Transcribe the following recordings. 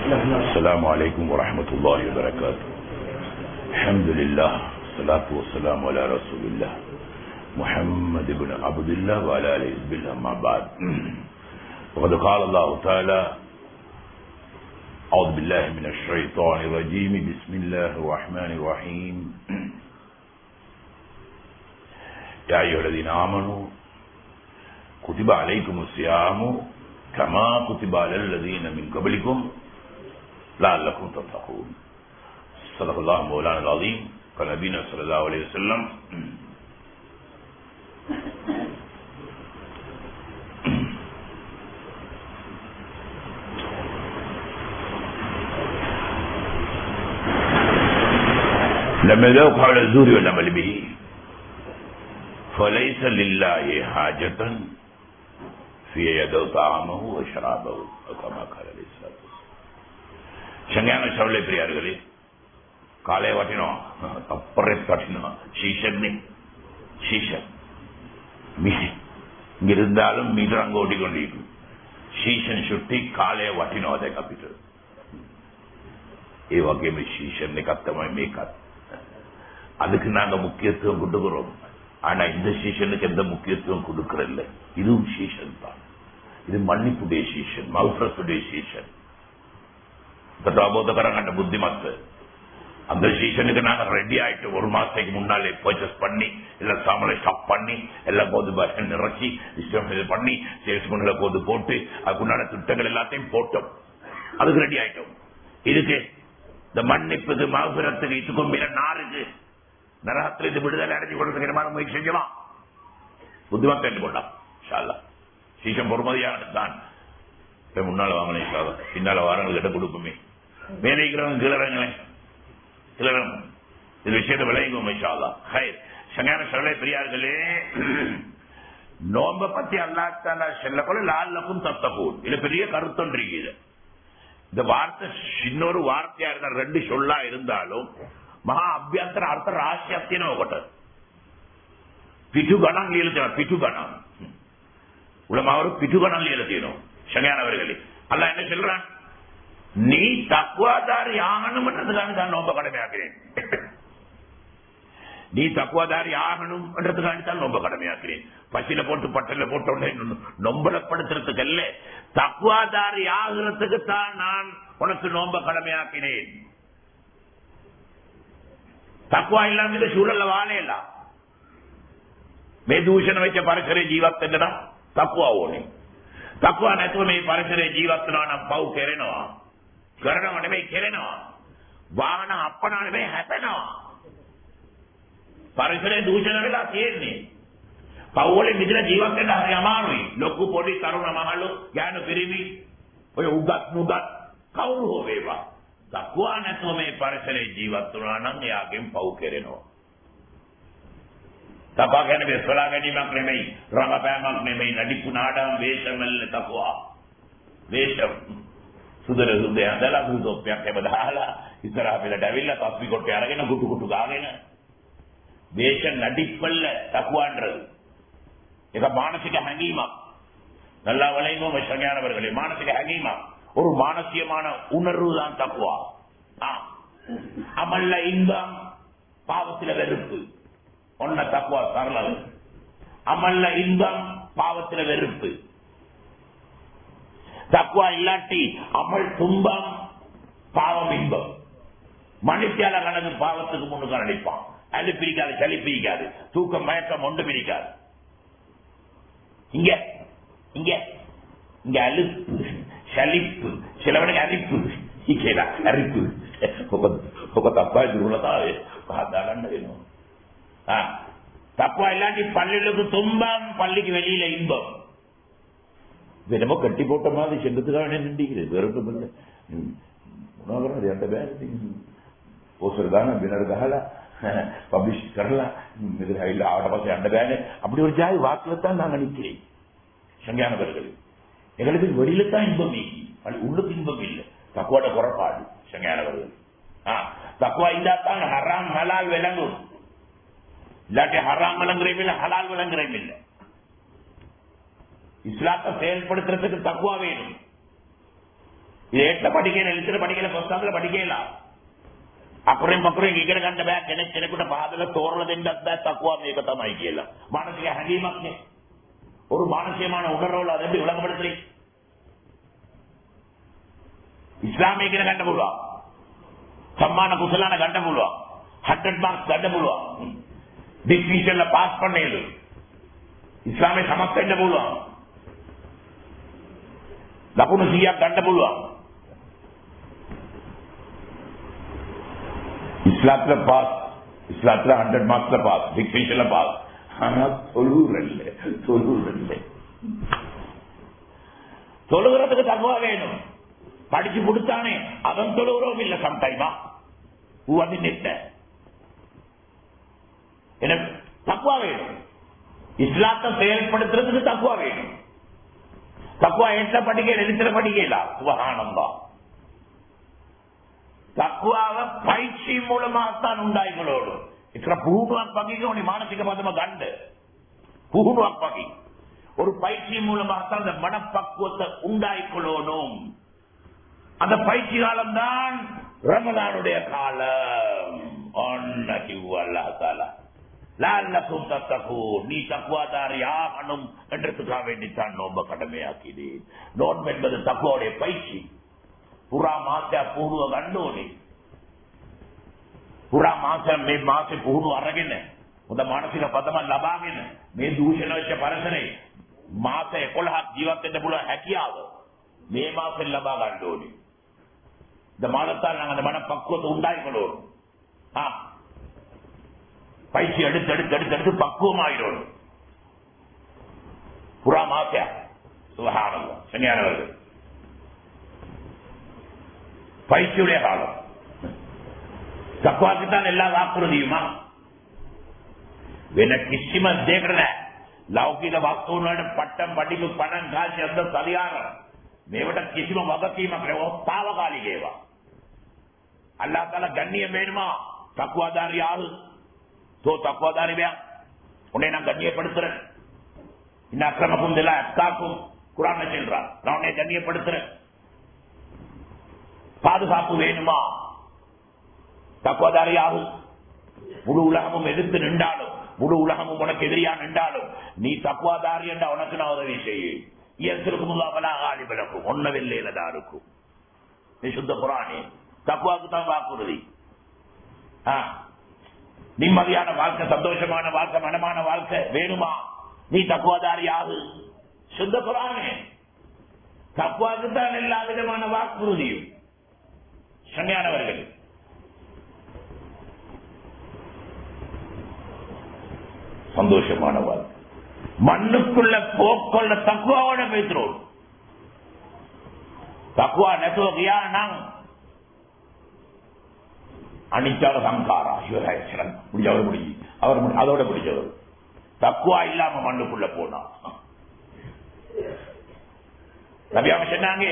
السلام عليكم ورحمة الله وبركاته. الحمد لله والصلاة والسلام على رسول الله محمد بن عبد الله وعلى آله حزب الله. أما بعد، وقد قال الله تعالى: أعوذ بالله من الشيطان الرجيم، بسم الله الرحمن الرحيم. يا أيها الذين آمنوا كتب عليكم الصيام كما كتب على الذين من قبلكم لعلكم تتقون. صدق الله مولانا العظيم. قال نبينا صلى الله عليه وسلم: لم يذوق حول الزور والعمل به فليس لله حاجة في يدو طعامه وشرابه كما قال عليه الصلاة والسلام. சங்கையான சவலை பிரியார்களே, காலை வாட்டினோம் தப்பறை காட்டினோம் சீசன் சீசன் இங்க இருந்தாலும் மீட்டர் அங்க ஓட்டிக்கொண்டிருக்கும். சீசன் சுட்டி காலையை வாட்டினோம் அதை கப்பிட்டு ඒ වගේම සීසන් එකක් තමයි මේකත්. அதுக்கு நாங்க முக்கியத்துவம் கொடுக்கிறோம். ஆனா இந்த சீசனுக்கு எந்த முக்கியத்துவம் கொடுக்கறதில்லை. இதுவும் சீசன் தான். இது மன்னிப்புடைய சீசன், மௌஃபரத்துடைய சீசன். தட்டாபோதகரங்கண்ட புத்திமத்து அந்த சீசனுக்கு நாங்க ரெடி ஆயிட்டு ஒரு மாசத்துக்கு முன்னாலே பர்ச்சேஸ் பண்ணி எல்லா சாமலை ஸ்டாக் பண்ணி எல்லாம் போது பஸ் நிறச்சி பண்ணி சேல்ஸ்மேன்ல போது போட்டு அதுக்குண்டான திட்டங்கள் எல்லாத்தையும் போட்டோம். அதுக்கு ரெடி ஆயிட்டோம். இதுக்கு இந்த மன்னிப்புக்கு மௌஃபரத்துக்கு இதுக்கும் மேல நாருக்கு நரகத்தில் இது விடுதலை அடைஞ்சு கொடுத்து முயற்சி செஞ்சலாம். புத்திமத்தை என்று கொண்டான். சீசன் பொறுமதியானது தான். முன்னால வாங்கின பின்னால வாரங்கள் கிட்ட கொடுக்குமே. மேலே இருக்கிறவங்க கிளறங்களேன், கிளறம் இது விஷயத்தை விளையுங்க. சங்கான சொல்ல பெரியார்களே, நோம்ப பத்தி அல்லாஹ் சொல்லக்கூட லால்லக்கும் தத்தகூன். இது பெரிய கருத்தொன்றிருக்குது. இந்த வார்த்தை இன்னொரு வார்த்தையா இருந்தா ரெண்டு சொல்லா இருந்தாலும் மகா அபியந்தர அர்த்த ராசியத்தின ஒகட்டது. பிட்டு கணம் எழுத்தணும். பிட்டு கணம் உலமாவரும் பிட்டு கணம் எழுத்தணும். சங்கையானவர்களே, அல்லாஹ் என்ன சொல்றான்? நீ தக்குவாதாரி ஆகணும்ன்றதுக்காக தான் நோம்ப கடமையாக்கிறேன். நீ தக்குவாதாரி ஆகணும் என்றதுக்காக தான் நோம்ப கடமையாக்கிறேன். பசியில போட்டு பட்டல போட்ட நொம்பலப்படுத்துறதுக்கு அல்ல, தக்குவாதாரி ஆகிறதுக்கு தான் நான் உனக்கு நோம்ப கடமையாக்கினேன். தக்குவா இல்லாம இந்த சூழல்ல வாழையலாம். மேதூஷண வச்ச பரிசரை ஜீவத்தா தக்குவா ஓனே. தக்குவா නැතුව මේ පරිසරයේ ජීවත් වෙනවා නම් පව් කෙරෙනවා. කරනව නෙමෙයි කෙරෙනවා. වාහන අප්පනා නෙමෙයි හැපෙනවා. පරිසරයේ දූෂණ වෙලා තියෙන්නේ. පව් වලින් මිදලා ජීවත් වෙන්න හරි අමාරුයි. ලොකු පොඩි තරුණ මහලු ඥාන පිරිමි ඔය උගත් නුගත් කවුරු හෝ වේවා. தக்குவா නැතුව මේ පරිසරයේ ජීවත් වෙනවා නම් එයාගෙන් පව් කෙරෙනවා. தப்பா கேன சொல்ல வேண்டியmak නෙමෙයි, රඟපෑමක් නෙමෙයි, නඩිපු නාඩම් වේශමල්ල තකුවා. වේශම් සුදර සුදේ ඇඳලා සුදොප්පයක් හැබදාලා ඉස්සරහ පෙළට ඇවිල්ලා තස්වි කොටේ අරගෙන කුටු කුටු ගාගෙන වේශ නඩිප්පල්ල தக்குவான்றது. ඒක මානසික හැඟීමක්. நல்லா வளைங்கோ ஞானவர்களே, மானசிக හැඟීමක්. ஒரு மானசியமான உணர்வு தான் தக்குவா. அமல்ல இன்பம், பாவத்தில வெறுப்பு. ஒன்ன தக்குவா சரளம். அமல்ல இன்பம், பாவத்தில வெறுப்பு. தக்குவா இல்லாட்டி அமல் துன்பம், பாவம் இன்பம். மனுஷியால கணக்கு பாவத்துக்கு முன்னுக்கு நடிப்பான். அது பிரிக்காது, சளி பிரிக்காது, தூக்கம் மயக்கம் ஒன்று பிரிக்காது. இங்க இங்க இங்க அழுப்பு, சலிப்பு, சிலவனுக்கு அரிப்பு, அரிப்பு தப்பா வேணும். தப்பா இல்லாட்டி பள்ளிகளுக்கு துன்பம், பள்ளிக்கு வெளியில இன்பம். என்னமோ கட்டி போட்ட மாதிரி சென்றதுக்காக நின்றுகிறது. வெறுப்பு இல்லை. பப்ளிஷ் கரலாம் ஆட பாசை அண்ட பேனு அப்படி ஒரு ஜாய் வாக்குல தான் நான் நினைக்கிறேன். சங்கையானவர்கள், எங்களுக்கு வெளியில தான் இன்பம், உள்ளுக்கு இன்பம் இல்லை. தக்குவாட குறைபாடு சங்கையானவர்கள். தக்குவா இல்லாதான் ஹராம் ஹலால் விளங்கும். இல்லாட்டி ஹராம் விளங்குறையும் இல்லை, ஹலால் விளங்குறையும் இல்லை. இஸ்லாத்தை செயல்படுத்துறதுக்கு தக்குவா வேணும். இது எட்ட படிக்கையில எழுத்துற படிக்கையில புஸ்தகத்துல படிக்கலாம். අකුරෙන් පකුරෙන් ඉගෙන ගන්න බෑ කෙනෙකුට පහදලා තෝරලා දෙන්නත් බෑ තකුවා මේක තමයි කියලා. මානසික හැඟීමක් නේ. ஒரு மானசியமான உணர்வுல அதை எப்படி விளங்கப்படுத்துறீங்க? ඉස්ලාමයේ ඉගෙන ගන්න පුළුවන්. සම්මාන කුසලාන ගන්න පුළුවන්. 100 මාක්ස් ගන්න පුළුවන්. ඩිෆිෂන්ல පාස් பண்ணேලු. ඉස්ලාමයේ සමත් වෙන්න පුළුවන්. ලකුණු 100ක් ගන්න පුළුවන්. இஸ்லாத்துல பாஸ், இஸ்லாத்துல 100 மார்க்ஸ்ல பாஸ், டிக்ஷனரியில பாஸ். ஆனா தொழுகிறதுக்கு தக்குவா வேணும். படிச்சு கொடுத்தானே அவன் தொழுகிறோம் இல்ல சம்டைமா வந்து நிட்ட எனக்கு தக்குவா வேணும். இஸ்லாத்தை செயல்படுத்துறதுக்கு தக்குவா வேணும். தக்குவா எட்ட படிக்க எழுத்துல படிக்கலாம். சுபஹானல்லாஹ். தக்குவாவை பயிற்சி மூலமாகத்தான் உண்டாய்களோடு පුහුණුවක් වගේ ඕනේ මානසික පදම ගන්න. පුහුණුවක් වගේ ஒரு பயிற்சி மூலமாக தான் அந்த மனப்பக்குவத்தை உண்டாய்க்கொள்ளணும். அந்த பயிற்சி காலம் தான் ரமலானுடைய காலம். நீ தக்குவாதாரியாகணும் என்றதுக்காக வேண்டித்தான் நோம்ப கடமையாக்கினேன். நோன்பு என்பது தக்குவாவுடைய பயிற்சி. පුරා මාසය පුහුණුව ගන්න ඕනේ. පුරා මාසය මේ මාසෙ පුහුණුව අරගෙන හොඳ මානසික පදමක් ලබාගෙන මේ දූෂණ වෙච්ච පරිසරේ මාස 11ක් ජීවත් වෙන්න පුළුවන් හැකියාව මේ මාසෙන් ලබා ගන්න ඕනේ. இந்த மாதத்தால் நாங்கள் அந்த மனப்பக்குவத்தை உண்டாய்க்கணும். பயிற்சி எடுத்து எடுத்து எடுத்து எடுத்து பக்குவமாயிடணும். புறா மாசா சுபஹானல்லாஹ். சங்கையானவர்கள், பயிற்சியுடைய காலம். தக்குவாக்குத்தான் எல்லா வாக்குறுதியுமா? වෙන කිසිම දෙයකට නෑ. ලෞකික වස්තුන් වලට පට්ටම් පටික පණන් කාසි අද්ද සලියාන මේවට කිසිම වගකීමක් නෑ. ඔස්තාවකාලික ඒවා. අල්ලාහ් තාලා ගண்ணியம் வேணுமா? தக்குவாதாரி ஆளு. தோ தக்குவாதாரி வேணும். உன்னை நான் கண்ணியப்படுத்துறேன். இன்ன அக்ரமக்கும் திலா அக்காக்கும் குர்ஆன்ல சொல்றான். நான் உன்னை கண்ணியப்படுத்துறேன். பாதுகாப்பு வேணுமா? தக்குவாதாரி ஆளு. முழு உலகமும் எதிர்த்து நின்றாலும், முழு உலகமும் உனக்கு எதிரியா நின்றாலும் நீ தக்குவாதாரி என்ற உனக்கு நான் உதவி செய்ய இயற்கும் ஒன்னவில்லையிலதா இருக்கும். நீ சுத்த குரானே தக்குவாக்கு தான் வாக்குறுதி. நிம்மதியான வாழ்க்கை, சந்தோஷமான வாழ்க்கை, மனமான வாழ்க்கை வேணுமா? நீ தக்குவாதாரி ஆகு. சுத்த குரானே தக்குவாக்கு தான் எல்லா விதமான வாக்குறுதியும். சங்கையானவர்கள், சந்தோஷமான வாழ்க்கை மண்ணுக்குள்ள போக்கொள்ள தக்குவாவோட பேசுறோம். தக்குவா நெசோகியா நாங் அனிச்சால சங்காரா சிவராஜன் முடிஞ்சவர் முடிஞ்சு அவர் அதோட முடிஞ்சவர். தக்குவா இல்லாம மண்ணுக்குள்ள போனா நபியாம சொன்னாங்க,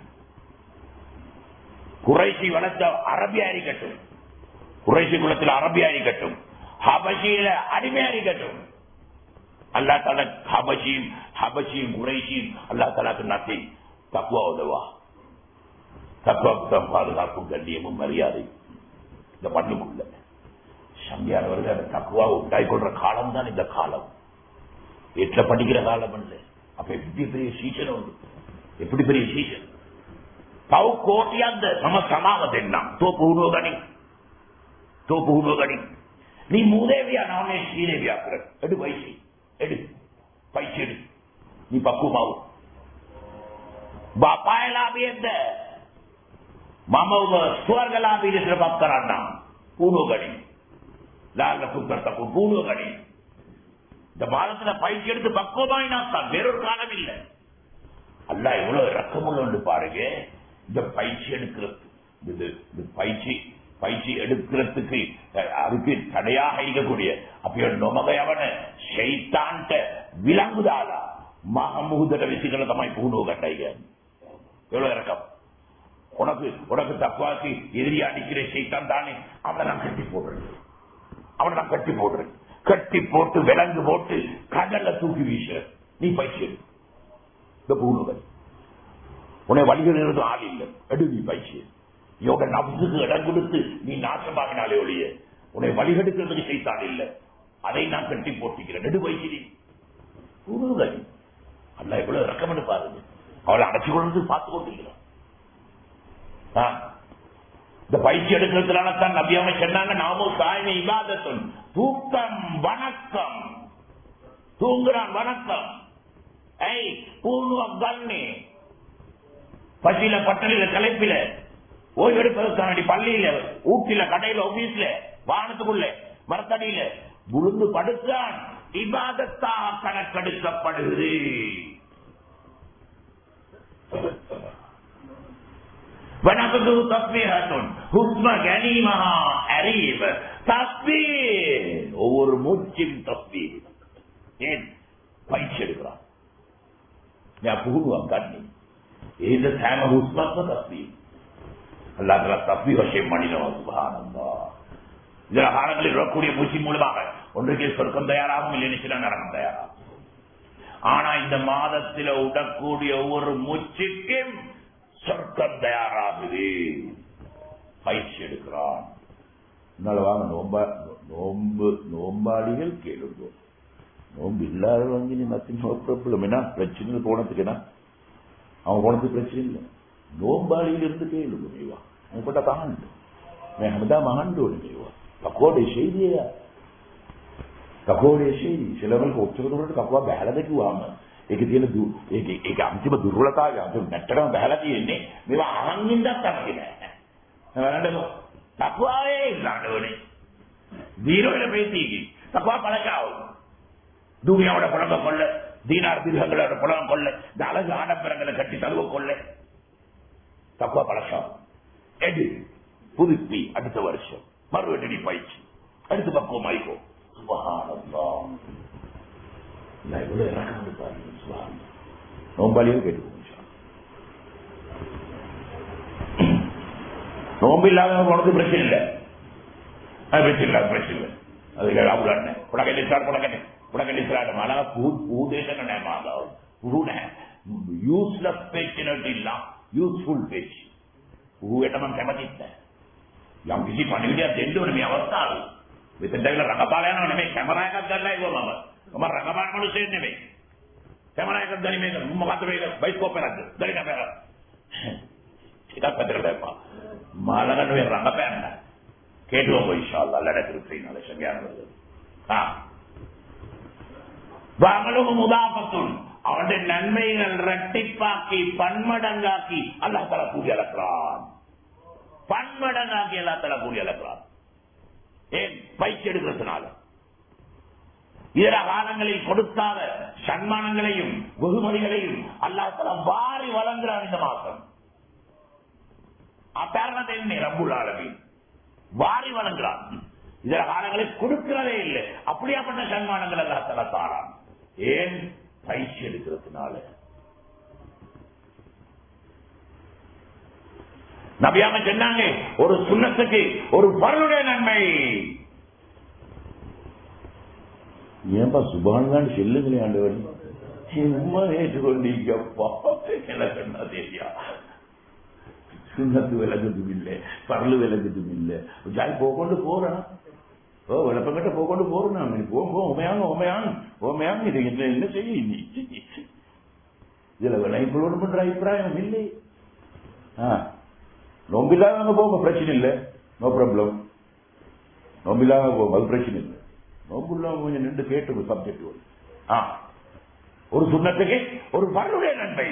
குறைசி வளர்த்த அரபியா இருக்கட்டும், குறைசி குலத்தில் அரபியா இருக்கட்டும், ஹபஷியில அடிமையா இருக்கட்டும், அல்லா தாலா ஹபஷியும் குறைசியும் அல்லா தாலாக்கு நத்தை தக்குவா உதவா. தக்குவாக்கு தான் பாதுகாப்பும் கண்ணியமும் மரியாதை இந்த மண்ணுக்குள்ள. சம்பியானவர்கள் அந்த தக்குவா உண்டாய்கொள்ற காலம் தான் இந்த காலம். எட்ல படிக்கிற காலம் அல்ல. அப்ப எப்படி பெரிய சீசன் உண்டு, எப்படி பெரிய சீசன். තව කෝටියක්ද මම සමාව දෙන්නම්. තෝ පුහුණුව ගනි. තෝ පුහුණුව ගනි. நீ மூதேவியா நானே ஸ்ரீதேவியா கර. எடு பைசி. எடு. பைசி எடு. நீ பக்குவமாவு. பாப்பாயலாபியද මම ඔබ ස්වර්ගලාභී ලෙස පත් කරන්නම්. පුහුණුව ගනි. ලාල පුත්‍රතක පුහුණුව ගනි. இந்த பாரத்துல பயிற்சி எடுத்து பக்குவமாயினாத்தான் வேறொரு காலம் இல்லை. அல்லாஹ் எவ்வளவு இரக்கமுள்ள பாருங்க. இந்த பயிற்சி எடுக்கிறது, பயிற்சி எடுக்கிறதுக்கு அதுக்கு தடையாக இருக்கக்கூடிய அப்ப நொமகையவன ஷைத்தான்ட்ட விளங்குதாலா மகமுகுதட விஷயங்களை தம்மாய் புகுணு கட்டாய்க. எவ்வளவு இறக்கம். உனக்கு தப்பாக்கி எதிரி அடிக்கிற ஷைத்தான் தானே, அவனை நான் கட்டி போடுறேன். கட்டி போட்டு விலங்கு போட்டு கடல்ல தூக்கி வீச. நீ பயிற்சி எடு. இந்த புகுணுகள் உன்னை வழிகிறது ஆள் இல்லை. எடு நீ பயிற்சி. யோக நப்சுக்கு இடம் கொடுத்து நீ நாசமாகினாலே ஒழிய உன்னை வழிகெடுக்கிறதுக்கு செய்தான் இல்லை. அதை நான் கட்டி போட்டிக்கிறேன். நெடு பயிற்சி கூறுதல் அல்ல எவ்வளவு ரெக்கமெண்ட் பாருங்க. அவளை அடைச்சு கொண்டு பார்த்து கொண்டிருக்கிறான். இந்த பயிற்சி எடுக்கிறதுனால தான் நபியாம சொன்னாங்க, நாமும் சாய்மை இபாதத்தும் தூக்கம் வணக்கம். தூங்குறான் வணக்கம். பூர்வம் கண்ணி பசியில பட்டணியில கலைப்பில ஓய்வு எடுப்பதற்கான பள்ளியில ஊட்டில கடையில ஆபீஸ்ல வாகனத்துக்குள்ள மரத்தடியில விழுந்து படுத்தான். இபாதத்தாக கணக்கெடுக்கப்படுகிறது. ஒவ்வொரு மூச்சின் தஸ்பீஹ். ஏன் பயிற்சி எடுக்கிறான். பூர்வம் கண்ணி இந்த சேம ஹுஸ்மத்ம தஸ்பீஹ் அல்லாஹ் தஆலா தஸ்பீஹ் விஷயம் பண்ணினோம். சுப்ஹானல்லாஹ். இதர காலங்களில் வரக்கூடிய மூச்சு மூலமாக ஒன்றுக்கு சொர்க்கம் தயாராகும், இல்லை சில நரகம் தயாராகும். ஆனா இந்த மாதத்தில் விடக்கூடிய ஒவ்வொரு மூச்சுக்கும் சொர்க்கம் தயாராகுது. பயிற்சி எடுக்கிறான். வாங்க நோம்பாளிகள் கேளுங்க. நோம்பு இல்லாத வாங்கி பிரச்சனை பிரச்சனை போனதுக்குன்னா அவன் போனதுக்கு பிரச்சனை இல்லை. நோம்பாளியில் இருந்து கேளுங்க. மேவா உங்கள்கிட்ட பகண்டு மேகமதா மகண்டோடு மேவா කකෝඩේ ශෛලිය කකෝඩේ ශෛලිය සිලවලක ඔච්චරකට කකවා බහැලා දෙකුවාම ඒකේ තියෙන ඒක අන්තිම දුර්වලතාවය අන්තිම නැට්ටම බහැලා තියෙන්නේ මේවා අහන් ඉඳක් තමයි නෑ නේද කකවාවේ ඉන්නවනේ දීරවල ප්‍රීතියි කකවා පළකාව දුනියාවට පළක කොල්ල දීනාර දිර්හங்களோட පළක කොල්ල දාලා ආඩම්බරங்களை கட்டி தழுவ கொள்ள கකවා පළකාව எடு புதுப்பி அடுத்த வருஷம் மறுவடி பயிற்சி அடுத்த பக்கம் ஆயிக்கோ. சுப்ஹானல்லாஹ். நான் இவ்வளவு இறக்கம் பாருங்க. சுப்ஹானல்லாஹ். நோம்பாளியும் கேட்டுக்கோங்க. நோம்பு இல்லாத உனக்கு பிரச்சனை இல்லை. பிரச்சனை இல்லை பிரச்சனை இல்லை. அதுக்கு அவ்வளோ புடக்கண்டிஸ்டார் மழை பூதேசம் யூஸ்லெஸ் பேச்சு இல்ல யூஸ்ஃபுல் பேச்சு එටම කැමතිත් නැහැ. යම් කිසි පණිවිඩයක් දෙන්න ඕනේ මේ අවස්ථාවේ. මෙතෙන්ට ඇවිල්ලා රඟපාලා යනවා නෙමෙයි කැමරා එකක් ගන්නයි ගොම මම රඟපාන මිනිස්සෙක් නෙමෙයි. කැමරා එකක් ගනි මේක මොකද්ද මේක බයිස්කෝප් එකක්ද? දරි කැමරා. ඒකත් පැත්තකට දාපන්. මාළඟ නෙවෙයි රඟපෑන්න. கேட்டுவோம் இன்ஷாஅல்லாஹ் லடக்கிருப்பீங்க சரியானது. வாமலும் முதாஃபத்துன் அவருடைய நன்மைகள் இரட்டிப்பாக்கி பன்மடங்காக்கி அல்லாஹ் தஆலா கூலி அளக்கிறான். பன்மடங்காக்கி அல்லாஹ் தஆலா கூலி அளக்கிறான். ஏன் பயிற்சி எடுக்கிறதுனால இதர காலங்களில் கொடுக்காத சன்மானங்களையும் வெகுமதிகளையும் அல்லாஹ் தஆலா வாரி வழங்குகிறான் இந்த மாசம். அபரணத்தை ரப்புல் ஆலமீன் வாரி வழங்குகிறான். இதர காலங்களில் கொடுக்கிறதே இல்லை. அப்படியாப்பட்ட சன்மானங்கள் அல்லாஹ் தஆலா தாரான். ஏன் பயிற்சி எடுக்கிறதுனால. நபியாம சொன்னாங்க ஒரு சுன்னத்துக்கு ஒரு பருடைய நன்மை. ஏன்பா சுபான் செல்லுங்களே ஆண்டவர் சும்மா ஏற்றுக்கொண்டீங்கப்பா எனக்கு என்ன தெரியா. சுண்ணத்து விலகுதும் இல்லை பரலு விலகுதும் இல்லை. ஜாய் போகொண்டு போறான் விளப்பங்கிட்ட போகொண்டு போறேன். நீ போமையாங்க இது என்ன செய்ய இதுல விளைப்போடு பண்ற அபிப்பிராயம் இல்லை. நோம்பில்லாதவங்க போங்க பிரச்சனை இல்லை. No problem. நோம்பில்லாத போங்க அது பிரச்சனை இல்லை. நோம்பு இல்லாம கொஞ்சம் நின்று கேட்டு சப்ஜெக்ட் ஒரு சுண்ணத்துக்கு ஒரு பருடைய நன்மை.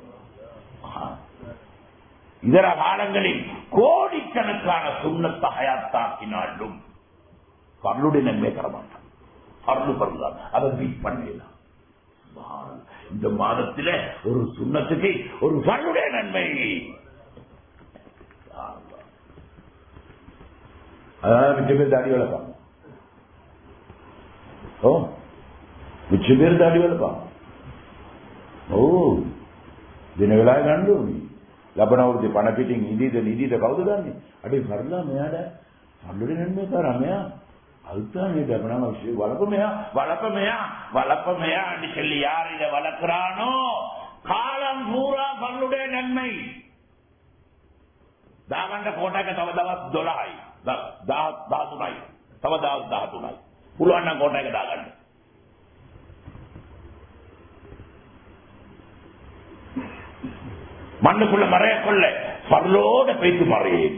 இதர காலங்களில் கோடிக்கணக்கான சுண்ணத்தை ஹயாத்தாக்கினாலும் பருளுடைய நன்மை தரமாட்டான். பருளு பருதான் அதை பீட் பண்ணலாம். இந்த மாதத்தில் ஒரு சுண்ணத்துக்கு ஒரு பருளுடைய நன்மை. அதாவது மிச்ச பேர் தாடி வளர்ப்பாங்க. மிச்ச பேர் தாடி வளர்ப்பாங்க. දිනවෙලා ගන්න ඕනේ. ලබනවෘත්ති පණ පිටින් ඉදීද කවුද ගන්නෙ? අඩේ කරලා මෙයාට අල්ලුනේ නෙමෙයි කරා මෙයා. அல்தானே வளர்ப்பமையா அடி சொல்லி யார் இதை வளர்க்கிறானோ කාලම් පූරා පල්ලුඩේ නන්මයි දාගන්න කොටක තව දවස් 12යි 13යි තව දවස් 13යි පුළුවන් නම් කොටක දාගන්න மண்ணுக்குள்ள மறைய கொள்ள பரலோட பேச்சு மறையும்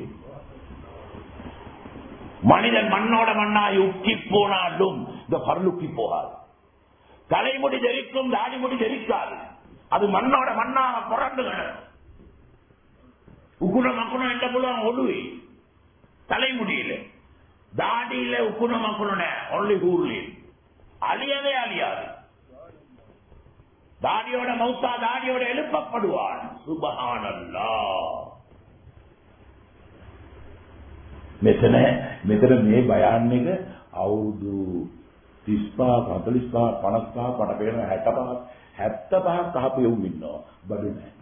மனிதன் மண்ணோட மண்ணாய் உக்கி போனாலும் இந்த பரலுக்கி போகாது தலைமுடி தெரிக்கும் தாடிமுடி தெரிக்காது அது மண்ணோட மண்ணாக புரண்டு உக்குண மக்குணம் என்ற புலம் ஒடுவி தலைமுடியில தாடியில உக்குண மக்குண ஒன்லி ஊர்லி அழியவே அழியாது தாடியோட மௌத்தா தாடியோட எழுப்பப்படுவான் சுபஹானல்லாஹ் මෙතන මේ බයන් එක අවුරුදු 35 45 55 පණ පේන 75ක් අහපු යවුම් ඉන්නවා බඩු නැහැ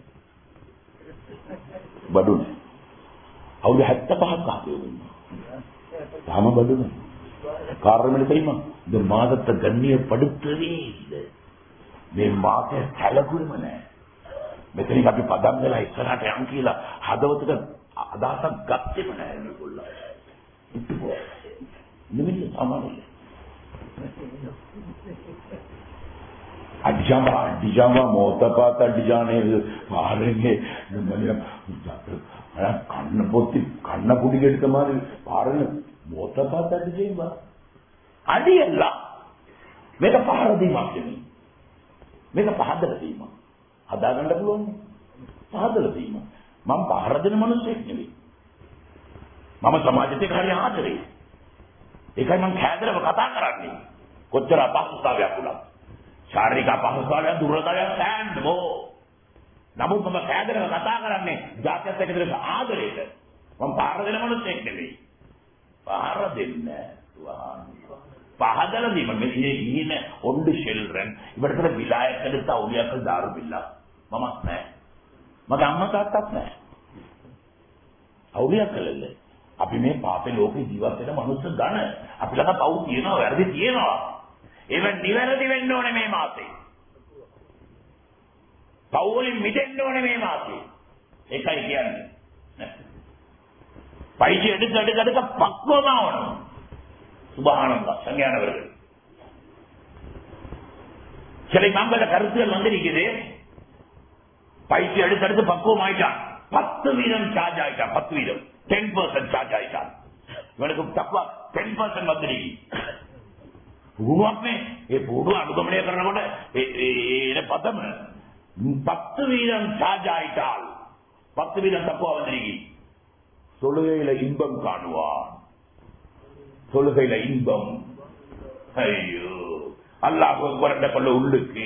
අවුරුදු 75ක් අහපු යවුම් ඉන්නවා තාම බඩු නැහැ කාரணம் என்ன தெரியுமா இந்த மாதத்தை கண்ணியப்படுத்தவே இல்லை මේ මාතේ සැලකුවම නැහැ මෙතනින් අපි පදම් වෙලා ඉස්සරහට යන් කියලා හදවතට අදහසක් ගත්තේම නැහැ මේගොල්ලෝ ඉතිපෝ නෙමෙයි සාමාන්‍යයි අජාමා මොතපාත ඩිජානේ පාරේ නෙමෙයි කන්න කුඩිගෙට තමයි පාරේ මොතපාත ඩිජේවා අඩියල්ලා මේක පහර දීමක් නෙමෙයි මේක පහදලා දීමක් හදාගන්න පුළුවන් පහදලා දීමක් මම පහර දෙන මිනිස්සෙක් නෙවෙයි මම සමාජයට හරිය ආදරේ ඒකයි මම කෑදරව කතා කරන්නේ කොච්චර අපහසුතාවයක් වුණත් ශාරීරික අපහසුතාවයක් දුර්වලතාවයක් සෑහෙනෝ නමුත් මම කෑදරව කතා කරන්නේ ජාතියත් එක්ක දෙන ආදරේට මම පහර දෙන මිනිස්සෙක් නෙවෙයි පහර දෙන්නේ පහදලා දීම මේ ඉන්නේ ඔන්ඩි children ඉවරතර විලායත් எடுத்த අවුලියක්ද දාරු බිල්ලා මමත් නැහැ මගේ අම්මා තාත්තත් නැහැ අවුලියක් කළේ අපි මේ පාපේ ලෝකේ ජීවත් වෙන මනුස්ස ගණ අපි ළඟ පව් තියෙනවා වැරදි තියෙනවා ඒක නිවැරදි වෙන්න ඕනේ මේ මාසේ පව් වලින් මිදෙන්න ඕනේ මේ මාසේ ඒකයි කියන්නේ පයිජි எடுக்க පක්වම ආවනවා சுபஹானல்லாஹ் சங்கையானவர்கள் சில இமாம்கள கருத்துகள் வந்திருக்குது பயிற்சி எடுத்து பக்குவம் ஆயிட்டான் 10% சார்ஜ் ஆயிட்டான் 10% சார்ஜ் ஆயிட்டான் இவனுக்கு தக்குவா 10% வந்துருக்கு உருவாக்குமே பூடு அனுகமனைய කරන කොට ඒ පදම 10% சார்ஜ் ஆயிட்டால் 10% தக்குவா வந்திருக்கு தொழுகையில இன்பம் காணுவான் தொழுகையில இன்பம் ஐயோ அல்லாஹ் அக்பர் கொள்ள உள்ளுக்கு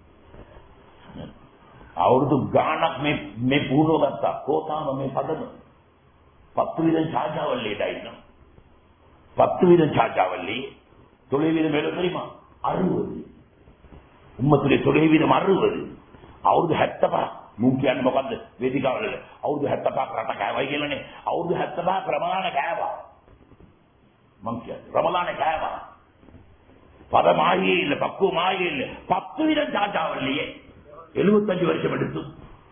අවුරුදු ගාණක් මේ පුහුණුව ගත්තා කොතාම මේ පදම 10% சார்ஜாவல்லிடா இன்னும் 10% சார்ஜாவல்லி தொழில் வீதம் எவ்வளவு தெரியுமா 60 உம்மத்துடைய தொழில் வீதம் 60 අවුරුදු 75 මුන් කියන්නේ මොකද්ද වේදිකාවල අවුරුදු 75ක් රට කෑවයි කියලානේ අවුරුදු 75ක් රමදාන කෑවා මං කියන්නේ රමදාන කෑවා பதமாயே இல்ல பக்குவமாயே இல்ல 10% சார்ஜாவல்லியே 75 வருஷம் எடுத்து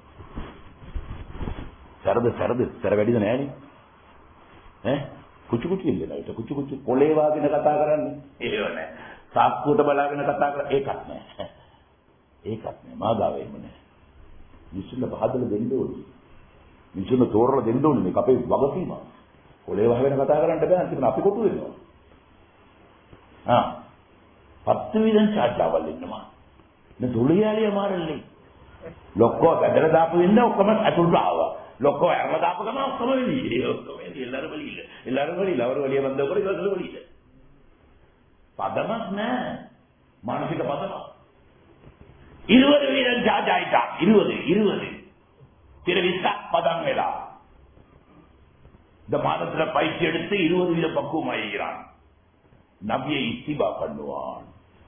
සැර වැඩිද නෑනේ කුචු ඉල්ලන ඒක කුචු පොලේ වාගෙන කතා කරන්නේ ඒව නෑ සාක්කුවට බලාගෙන කතා කර ඒකත් නෑ මාදාවෙම නෑ මිනිස්සුන්ට බහදල දෙන්න ඕනේ මිනිස්සුන්ට තෝරලා දෙන්න ඕනේ මේක අපේ වගකීම පොලේ වහගෙන කතා කරන්න බෑ අන්තිමට අපි කොටු වෙනවා 10% சார்ஜாவல் ඉන්නවා නේ දුලියාලිය මාරල්ලේ ලොක්කෝ බදලා දාපු ඉන්න ඔක්කොම අතුල්ට ආවා ලොක්කෝ ඇරලා දාපු ගම ඔක්කොම එළියේ எல்லாரும் வெளியில அவர் வெளியே வந்த கூட இவர்கள் வெளியில பதமஸ் மானசிக பதமா 20% சார்ஜ் ஆயிட்டான் 20 திரு விசா பதம் வேலா இந்த மாதத்துல பயிற்சி எடுத்து 20% பக்குவம் ஆகிறான் நபியை இத்திபா பண்ணுவான்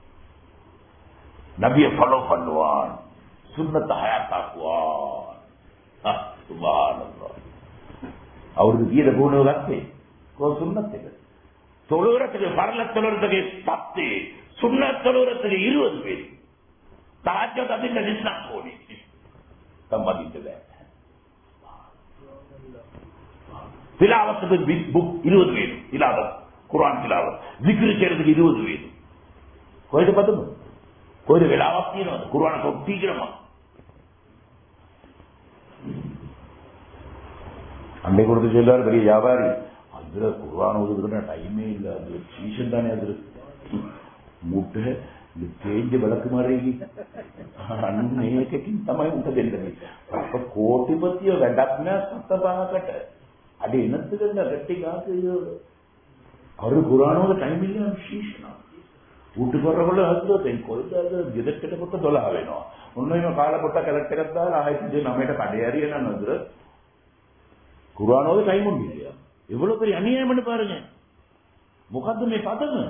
நபியை ஃபாலோ பண்ணுவான் சுன்னத்தை ஹயாத்தாக்குவான் சுப்ஹானல்லாஹ் அவருக்கு கீத பூணு கத்தே சுண்ணத்துக்கு தொழுகிறதுக்கு பரல தொழுறதுக்கு 10 சுண்ணத் தொழுகிறதுக்கு 20 பேர் tahajjud adinda nisnak kodi tammadinte tilawatuku book 20 வேணும் tilawat Quran tilawat zikr செய்யறதுக்கு 20 வேணும் கோயில பார்த்தோம் கோயில வேளாවක් තියෙනවා Quran කොප්පි කරනවා அன்னை கொடுத்து சொல்றாரு பெரிய வியாபாரி அதுல குர்ஆன் ஓதுறதுக்கு டைமே இல்ல அது சீசன் தானே அது முட்டை இந்த தேஞ்ச விளக்கு மாதிரி අන්නේකකින් තමයි උන්ට දෙන්නේ අප කෝටිපතිය වැඩක් නෑ සතපහකට අද එනත් ගන්න රැටි ගාසේ අර කුරාන වල ටයිම් ඉල්ලන ශීෂ්ණ උඩ කරවල හදුවතෙන් කොයිද ගෙදරට කොට 12 වෙනවා ඔන්න එහෙම කාලා කොට කැලට් එකක් දාලා ආයෙත් 9ට කඩේ හරියන නේද කුරාන වල ටයිම් උන්නේ எவ்வளவு பெரிய அநியாயம்னு பாருங்க முகத்துமே பார்த்தது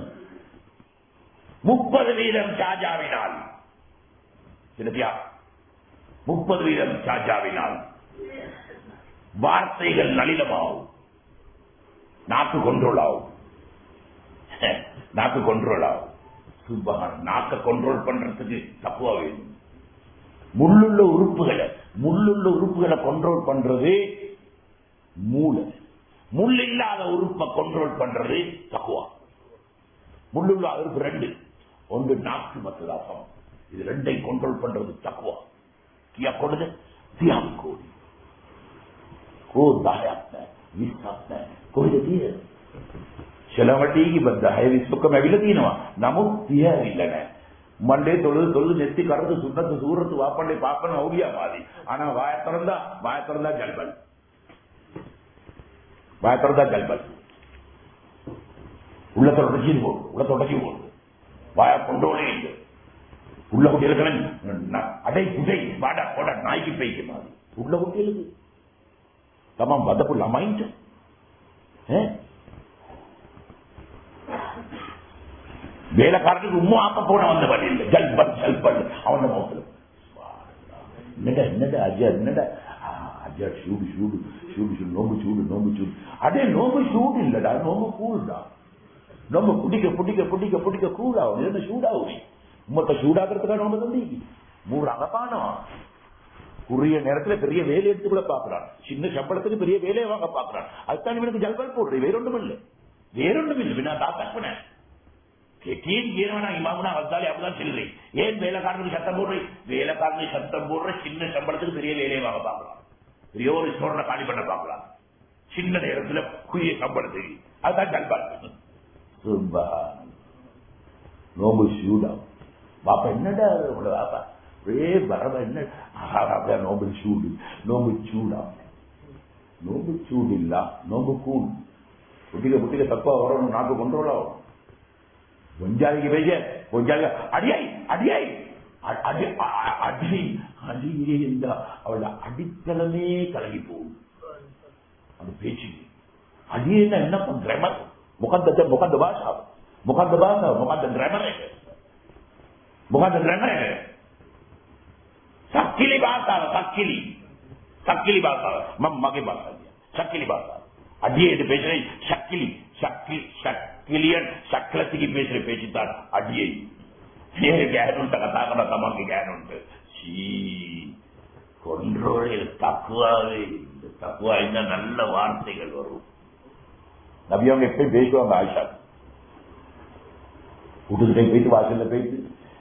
30% சார்ஜாவினால் சரியா 30% சார்ஜாவினால் வார்த்தைகள் நளினமாகும் நாக்கு கண்ட்ரோல் ஆகும் சுபஹான் நாக்க கண்ட்ரோல் பண்றதுக்கு தக்குவா வேணும் முள்ளுள்ள உறுப்புகளை கண்ட்ரோல் பண்றது மூளை முள் இல்லாத உறுப்பை கண்ட்ரோல் பண்றது தக்குவா முள்ளுள்ள உறுப்பு 2 ஒன்று நாக்கு மற்றது அசம் இது 2ஐ கண்ட்ரோல் பண்றது தக்குவா கியா கொடுது தியாம் கோடி को 10 आपने 20 आपने कोई देती है चलावटी की बद्दा है विश्व को मैं भी लेती ना नमो दिया இல்லனே मंडे தொழுது நெத்தி கரது சுண்ணத்து சூரத்து வாப்பண்டே பாப்பன ஓடியா மாதிரி ஆனா வாய திறந்தா ஜல்பல் உள்ளத்தை உடச்சி போடுது வாய கொண்டோனே இல்லை உள்ள குட்டிகளுக்கு அடை குடை வாடா போட நாய்க்கு பைக்கு மாதிரி உள்ள குட்டிகளுக்கு தமாம் பதப்புள்ள மைண்ட் வேலைக்காரனுக்கு உம்மா ஆப்ப போன வந்த வழி இல்லை ஜல்பல் அவன மோசம் என்னடா அஜா சூடு நோம்பு சூடு அடே நோம்பு சூடு இல்லடா நோம்பு கூழ்டா நோம்பு புடிக்க கூழாகும் என்ன சூடாகும் உம்மத்தை சூடாக்குறதுக்காக நோம்பு தந்தி மூடுறாங்க பானம் குறுகிய நேரத்தில் பெரிய வேலை எடுத்து கூட பாக்குறான் சின்ன சம்பளத்துக்கு பெரிய வேலையை வாங்க பாக்குறான் அதுதான் இவனுக்கு ஜல்பல் போடுறது வேறொன்றும் இல்லை நான் தாத்தாக்குனேன் இமாமுனா வந்தாலே அப்படிதான் சொல்லுறேன் ஏன் வேலைக்காரனுக்கு சத்தம் போடுற சின்ன சம்பளத்துக்கு பெரிய வேலையை வாங்க பாக்குறான் பெரிய ஒரு ஸ்டோர்ல காலி பண்ண பாக்கலாம் சின்ன நேரத்தில் குறுகிய சம்பளத்துக்கு அதுதான் ஜல்பல் நோம்பு சூடாகும் பாப்பா என்னடா பாப்பா வரவ என்ன நோம்பு சூடா நோம்பு சூடு இல்ல நோம்பு கூழ் புட்டிக தப்பா வரணும் நாக்கு கண்ட்ரோல் ஆகும் கொஞ்சாலிக்கு பேச அடியாய் அவள அடித்தளமே கலகி போகும் அந்த பேச்சு அடி என்ன கிராமர் முகந்த பாஷா सक्किली भाषा सक्किली भाषा मगे भाषा सक्किली भाषा अडिये பேசுற சக்கிலியன் சக்கலத்துக்கு பேசுற பேச்சுத்தான் அடியை கேனுண்ட கதாக்கட தமக்கு கேனுண்டு கொன்றோழில் தக்குவாவே இந்த தக்குவா இந்த நல்ல வார்த்தைகள் வரும் நபி அவங்க எப்பயும் பேசுவாங்க ஆயிஷா வீட்டுக்கிட்ட போயிட்டு வாசல்ல போயிட்டு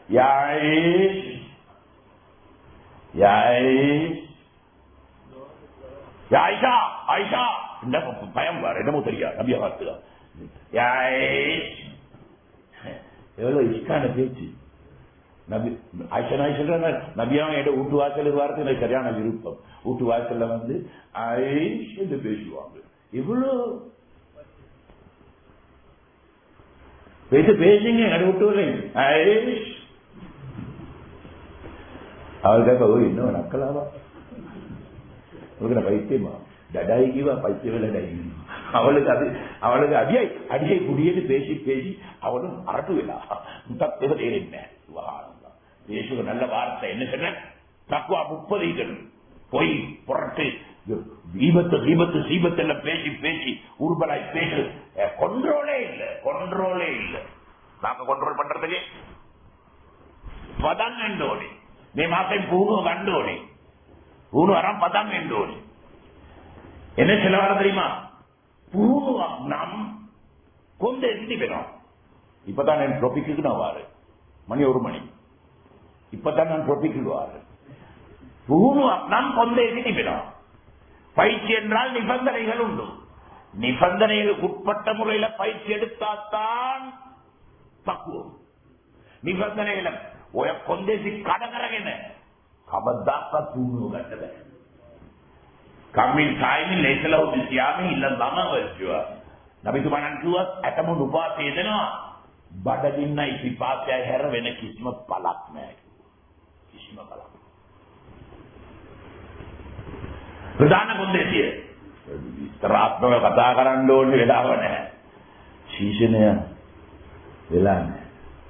ஆயிஷா இந்த பயம் வர என்னமோ தெரியா நபியா வார்த்தை எவ்வளவு இஷ்டான பேச்சு நபியாவும் என் வீட்டு வாசலுக்கு வார்த்தை எனக்கு சரியான விருப்பம் வீட்டு வாசல்ல வந்து ஆயிஷ் என்று பேசுவாங்க இவ்வளவு பேசுங்க என் விட்டு வரேன் ஆயிஷ் அவளுக்காக இன்னும் நக்கலாவா பைத்தியமா டடாய்க்குவா பைத்தியம் அவளுக்கு அடியை குடியேன்னு பேசி அவளும் அரட்டுவிடா என்ன பேசுக நல்ல வார்த்தை என்ன சொன்ன தக்குவா 30 பொய் புரட்டு சீபத்து எல்லாம் பேசி ஊர்பலாய் பேசு கொண்ட்ரோலே இல்லை நாங்க கண்ட்ரோல் பண்றதுக்கு பதன்னோடி මේ මාසෙන් පුහුණුව ගන්න ඕනේ. පුහුණුව අරන් පටන් ගන්න ඕනේ. என்ன செலவாட தெரியுமா? புழுவாம் நாம் கொண்டு எந்திக்கணும். இப்பதான் நான் ட்ரோபிக்கு நான் வாரு மணி 1 மணி. இப்பதான் நான் ட்ரோபிக்கு வாரு. புழுவாம் நாம் கொண்டு எந்திக்கணும். பயிற்சி என்றால் நிபந்தனைகள் உண்டு. நிபந்தனைகளுக்கு உட்பட்ட முறையில பயிற்சி எடுத்தாத்தான் பக்குவம். நிபந்தனைகளை கொண்டேசி கடகரගෙන කවදාවත් පුහුණුව ගන්න බෑ. කම්මින් සායිමින් ලේසලව දිසියාමේ ඉල්ලන්නම වෙච්චුවා. නබිතුමාණන් කිව්වත් ඇතම උපාසය දෙනවා. බඩගින්නයි පිපාසයයි හැර වෙන කිසිම පළක් නැහැ. කිසිම පළක්. ප්‍රධාන කොන්දේසිය විස්තරාත්මකව කතා කරන්න ඕනේ වෙලාව නැහැ. ශීෂණය වෙලා නැහැ.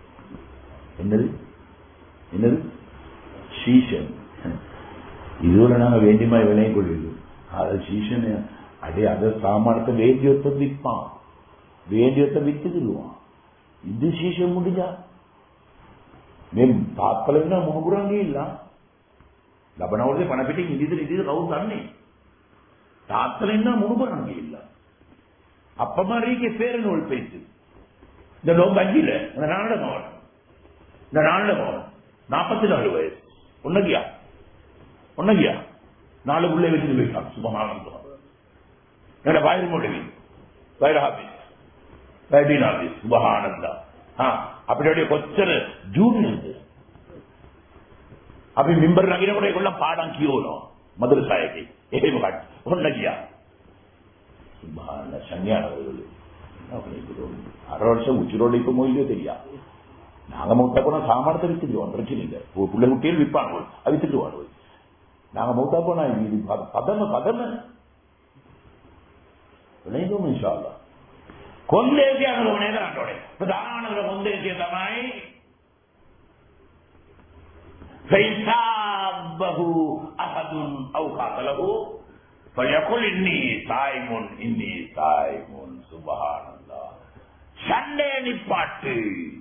என்னது சீசன் இதுல நாங்க வேண்டியமா விலையை கொள்ளும். அது சீசன் அடே அத சாமானத்தை வேண்டியத்தை விற்பான், வேண்டியத்தை வித்துக்கிடுவான். இது சீசன் முடிஞ்சா மேம் தாக்கலன்னா முனுகுறாங்க இல்ல லபனவரே பணப்பெட்டி இது கவுன் தானே தாக்கலன்னா முனுகுறாங்க இல்ல. அப்பமா ரீக்கே பேரு நூல் பேச்சு இந்த நோம்பு அஞ்சில இந்த நாள நோல் இந்த நாள்ல 44 வயசு ஒன்னகியா 4 பிள்ளை வச்சுட்டு போயிட்டான். சுபமானந்தம் என்னோட வயிறு மொழி வயிறு ஆபீஸ் வைபீன் ஆபீஸ் சுபஹானந்தா அப்படியே கொச்சர் ஜூன் இருக்கு. අපි මිම්බර නගිනකොට ඒගොල්ලන් පාඩම් කියවනවා මදරසායේදී. එහෙම කට. ඔන්නගියා. සුබ්හානල්ලාහ් සංඥාවලු. අර வருஷம் உச்சிரோடு இப்ப மொழியே தெரியா. நாங்க மௌத்தா போனா சாமானத்தை வித்துடுவோம், பிரச்சனை இல்லை. பிள்ளை குட்டியில் விற்பாங்க, அது வித்துடுவாங்க. நாங்க மௌத்தா போனா பதம விளைந்தோம் இன்ஷா அல்லாஹ். කොන්දේසිය අනුගමනය කරන්න ඕනේ. ප්‍රධානම කොන්දේසිය තමයි فَإِنْسَابَهُ أَحَدٌ أَوْ قَاتَلَهُ فَيَقُلْ إِنِّي صَائِمٌ சுப்ஹானல்லாஹ். சண்டை நிப்பாட்டு,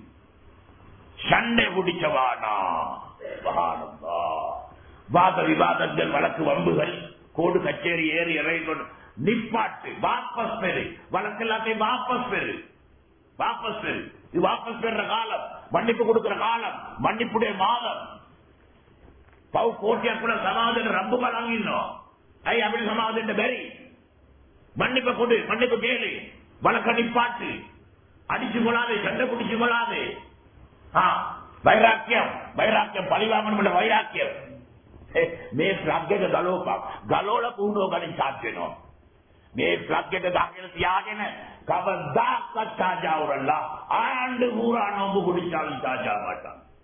சண்டை பிடிச்சவானா சுப்ஹானல்லாஹ். வாத விவாதங்கள், வழக்கு வம்புகள், கோடு கச்சேரி ஏறி இறங்கி நிப்பாட்டு, வாபஸ் பெரு, வழக்கு எல்லாத்தையும் வாபஸ் பெரு. இது வாபஸ் பெறுற காலம், மன்னிப்பு கொடுக்கிற காலம், மன்னிப்புடைய மாதம். பவு கோட்டியா கூட சமாதம் ரப்பு வழங்கினோம். அப்படி சமாதம் பெரி மன்னிப்பை கொடு, மன்னிப்பு கேளு, வழக்க நிப்பாட்டு, அடிச்சு கொள்ளாது, சண்டை குடிச்சு கொள்ளாது. வைராக்கியம் பழிவாங்கணும் வைராக்கியம். මේ ෆ්ලග් එක ගලෝලා පුහුණුව ගන්න ස්ටාර්ට් වෙනවා. මේ ෆ්ලග් එක දාගෙන තියාගෙන කවදාකවත් සාජාවරලා ආණ්ඩු පුරා නෝඹු කුඩිචාලි සාජාවට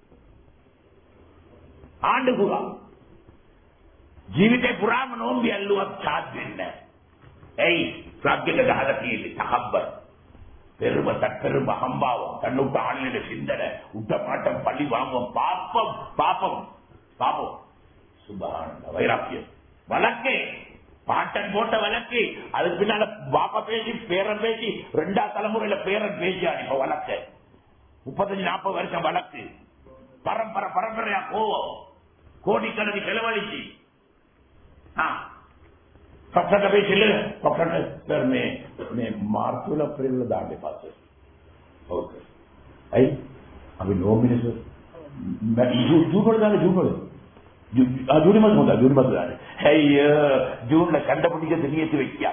ආණ්ඩු පුරා ජීවිතේ පුරාම නෝම්බි ඇල්ලුවත් ස්ටාර්ට් වෙන්නේ නැහැ. එයි ෆ්ලග් එක ගහලා තියෙන්නේ තකබ්බර් பெருமை தற்பெருமை அகம்பாவம், தன்னுக்கு ஆளுநர் சிந்தனை, உட்டமாட்டம், பழி வாங்கும், பாப்பம் சுபஹானல்லாஹ். வைராக்கியம் வழக்கு, பாட்டன் போட்ட வழக்கு, அதுக்கு பின்னால பாப்பா பேசி பேரன் பேசி 2ஆம் தலைமுறையில பேரன் பேசியான். இப்ப வழக்கு 35-40 வருஷம் வழக்கு, பரம்பரையா கோவம், கோடிக்கணக்கு செலவழிச்சு पक्का पेशिले पक्का सर मैं मार्च अप्रैल दांडे पास ओके आई अभी 9 महीने सर जून वाले जून मत जून कंडपिடிக்க திணியத்து வைக்கியா